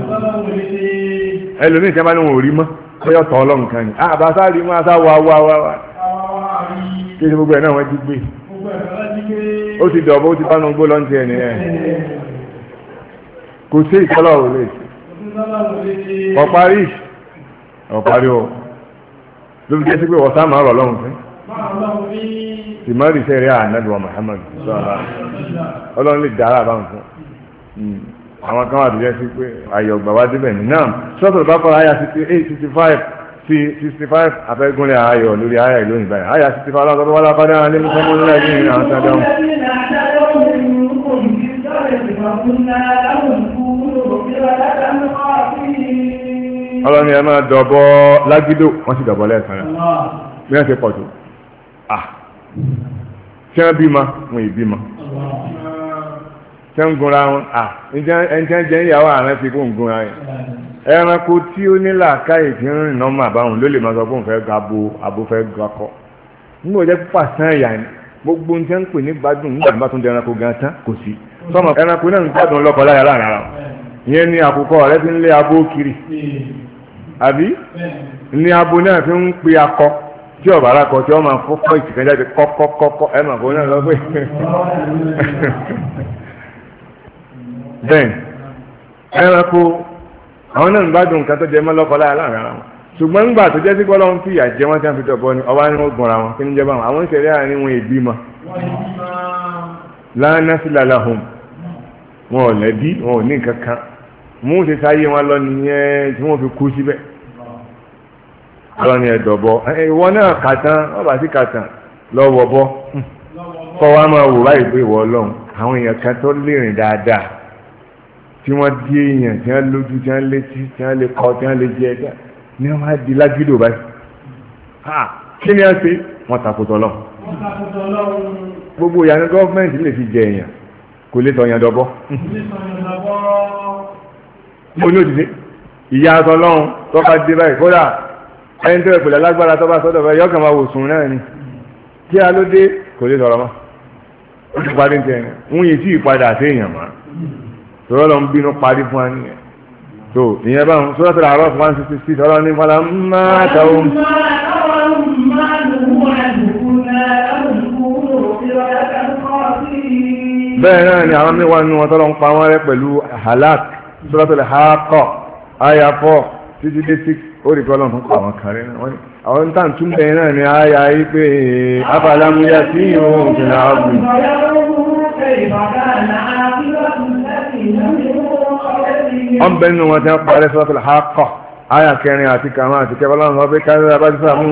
ẹlòmíì tí a bá ní wọn ò rí mọ́ ó yọ tọ́ ọlọ́run kan ní àbáṣá rí mọ́ àṣà wá kí ṣe gbogbo ẹ̀ náà wọ́n jí gbé ó ti dọ̀bọ̀ ó ti bá nu gbó lọ́ntì ẹ̀ nìyẹn kò sí ìtọ́lọ̀ ò lè ṣe ọ̀parí o ló fi jẹ́ sí pé wọ́n sá máa rọ̀ lọ́run fún ìmọ̀rì sẹ́rẹ̀ ànádùn Muhammad ọlọ́run lè dára bá ń fún àwọn kan wà tó jẹ́ sí pé ayọ̀ ọgbà wá débẹ̀ ní náà sọ́tọ̀ bá kọ́ àyà 68 65 sí 65 afẹ́gúnlẹ̀ ayọ̀ lórí àyà ìlú ìbáyà àyà 65 aláwọ̀ tó wá lápá dáhùn lé mú nílẹ̀ ní ìrìn àwọn sádáhùn. ọlọ́run ẹ máa dọ̀bọ̀ lágídò wọ́n sì dọ̀bọ̀ lẹ́ẹ̀kan rẹ̀ bí wọ́n ṣe pọ̀ tó tí wọ́n bímọ wọn ì bímọ tí wọ́n gunra wọn ẹni tí wọ́n jẹ́ ìyàwó ààrẹ fi kó ń gunra yẹn ẹranko tí ó ní làákàyè tí ń rìn nọ́mà àbáwọn ló lè máa sọ fún fẹ́ ga abo fẹ́ ga kọ́ nígbà jẹ́ pàṣán ẹ̀yà ni gbogbo ohun tí wọ́n ń pè ní gbádùn nígbà tí wọ́n bá tún jẹ ẹranko gan tán kò sí sọmọ ẹranko náà ń gbádùn lọ́kọ láyà láàrin ara wọn ìyẹn ni àkùkọ rẹ fi ń lé abo kiri àbí ní abo náà fi ń pe akọ tí ọba arakọ tí wọn máa fọkọ ìsìnkàn jáde kọkọkọkọ ẹ máa fọ náà lọ pé bẹ́ẹ̀ ẹranko àwọn náà ń gbádùn nǹkan tó jẹ mọ́ lọ́kọ láyà láàrin ara wọn ṣùgbọ́n ńgbà tó jẹ́ sí gbọ́dọ̀ ń fìyà jẹ wọ́n tí wọ́n fi tọ̀bọ ni ọba ni wọ́n gbọ́nra wọn kí ní jẹ́ báwọn àwọn ìṣẹ̀lẹ̀ àárín wọn èbí mọ́ lánàá sí làlàhùn wọn ò lẹ́bí wọn ò ní nǹkan kan mú ti sáyé wọn lọ nìyẹn tí wọ́n fi kú síbẹ̀ ọlọ́ni ẹ̀dọ̀bọ ìwọ náà kàtàn ọba sí kàtàn lọ́wọ́ bọ́ kọ́ wa máa wò báyìí pé ìwọ ọlọ́run àwọn èèyàn kan tó lè rìn dáadáa tí wọ́n di èèyàn tí wọ́n lójú tí wọ́n létí tí wọ́n lè kọ́ tí wọ́n lè jẹ ẹ̀dá ni wọ́n máa di lágídò báyìí kí ni wọ́n ṣe wọ́n takùtọ̀ lọ. gbogbo ìyànà gọ́ọ̀mẹ̀ntì lè fi jẹ èèyàn kò lè tọ̀yàn dọ̀bọ. mo ní òdìdí ìyá àtọ̀lọ́run tó bá dé báyìí kódà ẹni tó ẹ̀pẹ̀lẹ̀ lágbára tó bá sọ́dọ̀ báyìí yọ́kàn máa wò sùn náà ni kí a ló dé kò lè sọ̀rọ̀ mọ́ ó ti parí ní ẹni ń yìí tí ìpadà sí èèyàn mọ́ tọ́rọ́ lọ ń bínú parí fún wa nìyẹn tó ìyẹn bá ń sọ́dọ̀ tó àárọ̀ fún 166 ọlọ́run ní fọlá máa tàwọn. bẹ́ẹ̀ náà ni àwọn mẹ́wàá nínú wọn tọ́lọ́ ń pa wọ́n rẹ́ pẹ̀lú halak sọ́dọ̀ tó lè ha kọ́ àyà 4 títí dé 6 ó rí kọ́lọ̀ fún àwọn kàrí náà wọ́n ni àwọn tàn tún bẹ̀rẹ̀ náà ni àyà yí pé afàlámúyà tí yóò fi náà ọgbìn ọm bẹ nínú wọn tí wọ́n parẹ́ sọ́tọ̀ àkọ́ àyà 4 àti kàmá àti kẹfà láwọn ọbẹ̀ kárí abájúsà mú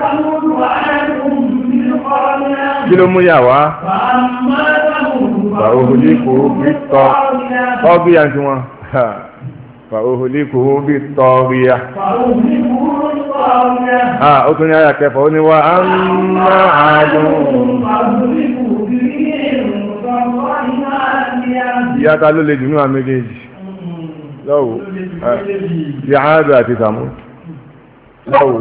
kí ló mú yà wá fàóhùlì kò bí tọ́ ọ́bí àti wọn fàóhùlíkùú bí tọ́ríyá ó tún ní àyà kẹfà ó ní wá á ń má àádùn ìyáta ló lè jù níwà méjèèjì lọ́wọ́ ti àádùn àti sàmú lọ́wọ́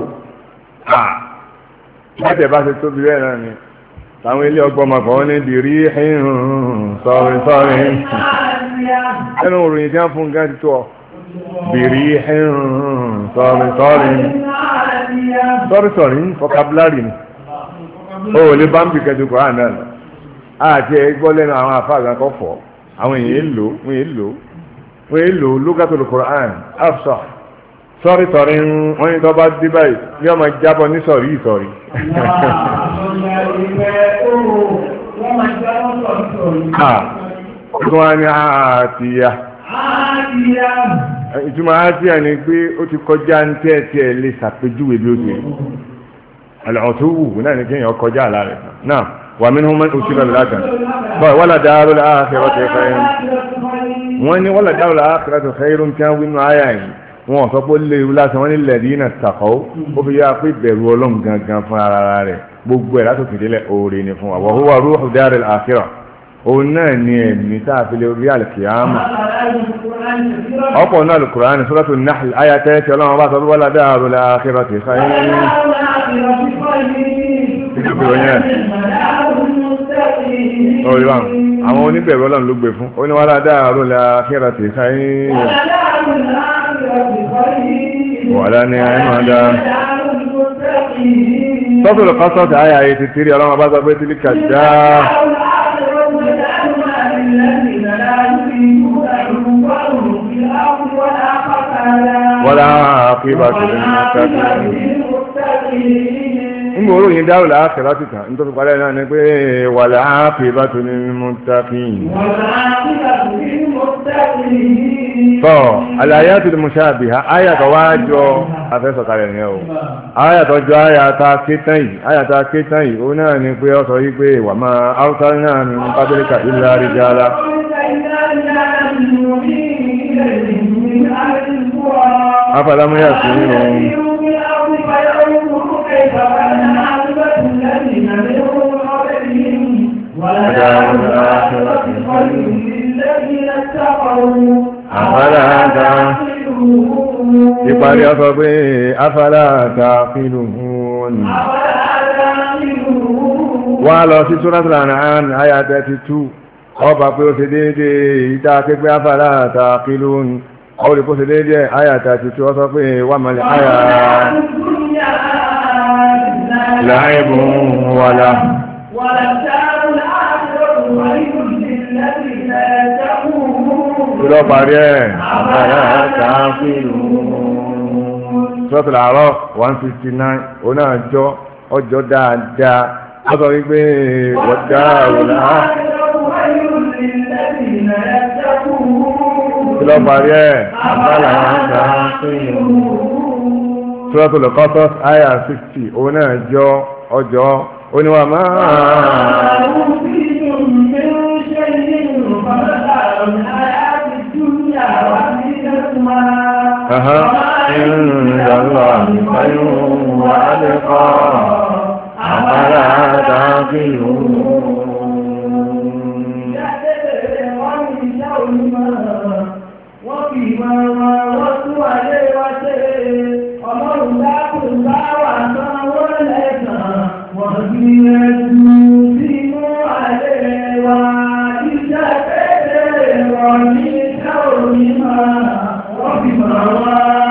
láti bá ṣe tóbi rẹ̀ náà ni àwọn ilé ọgbọ́mọkọ̀ ní dìrí sọ́rí ẹnu òròyìn tí wọ́n fún gán ti tó ọ bìrí sọ́rí vocabulary ni ó lè bá ń bì kẹjọ kọ́ àná lọ àti ẹgbọ́ lẹ́nu àwọn àfáàgbà kọ́ fọ́ àwọn èèyàn wọ́n èlò lókàtòlù Qur'an afsọ sọ́rí wọ́n ní tó bá dé báyìí ní ọmọ jábọ̀ ní sọ̀rí ìsọ̀rí ọdún wa ní àtìyà ìtumọ̀ àtìyà ni pé ó ti kọjá ní tẹ́ẹ̀tẹ́ lè ṣàpèjúwe bí ó ti àlọ́tún wù náà ní kéèyàn kọjá àlá rẹ̀ náà wà mí ní wọ́n ti lọ lákàn bọ́ wọ́n la dáàrú láàkírọ́tì khairu wọ́n ní wọ́n la dáàrú láàkírọ́tì khairu tí wọ́n wí nù áyà yìí wọ́n sọ pé ó lé lásán wọ́n ní ladina taqaw ó fi yá pé bẹ̀rù ọlọ́run gangan fún ara rẹ̀ gbogbo ẹ̀ látòkè délẹ̀ oore ni fún wa wa huwa ruhu daril akhirah òun náà ni ẹ̀mí tá a fi lè rí àlùkìyámà ọ̀pọ̀ náà Al-Qur'an Suratu Nahl àyà tẹ́tẹ́ ọlọ́run bá sọ wọ́n la darul akhirati khairu àwọn oníbẹ̀rù ọlọ́run ló gbé fún ó ní wọ́n la darul akhirati khairu wàlá ní àìmọ̀dá Suratul Qasas àyà 83 ọlọ́run bá sọ pé tilka dáa wọ́lá àkíbàtì nígbà olóyìn dáwò láàkìrá títà ní tó fi parẹ́ náà ni pé wàlá àkíbàtì lil-muttaqin tọ́ al-ayatul mushabiha ayàtọ̀ wájọ afẹ́sọ̀kalẹ̀ ní ọ̀ ayàtọ̀ jọ ayàtà kétàn yìí ó náà ni pé ọ sọ yí pé wa ma arsalna min qablika illa rijala أفلم يسيروا ودار الآخرة خير للذين اتقوا أفلا تعقلون ìparí ọ̀sọ̀ pé أفلا تعقلون wá lọ sí Suratul An'am àyá 32 ọba pé ó ṣe déédéé ìta pé أفلا تعقلون أولي قصة دي آية تتوصف وما الحياة لعب ولا الدار الآخرة خير للذين يتقون كلوا باريه أفلا تعقلون سورة الأعراف 159 هنا أجو دا أصبح والدار الآخرة خير للذين يتقون lọ parí ẹ̀ àbálà Suratul Qasas àyà 60 òun náà jọ ọjọ́ oníwà Wa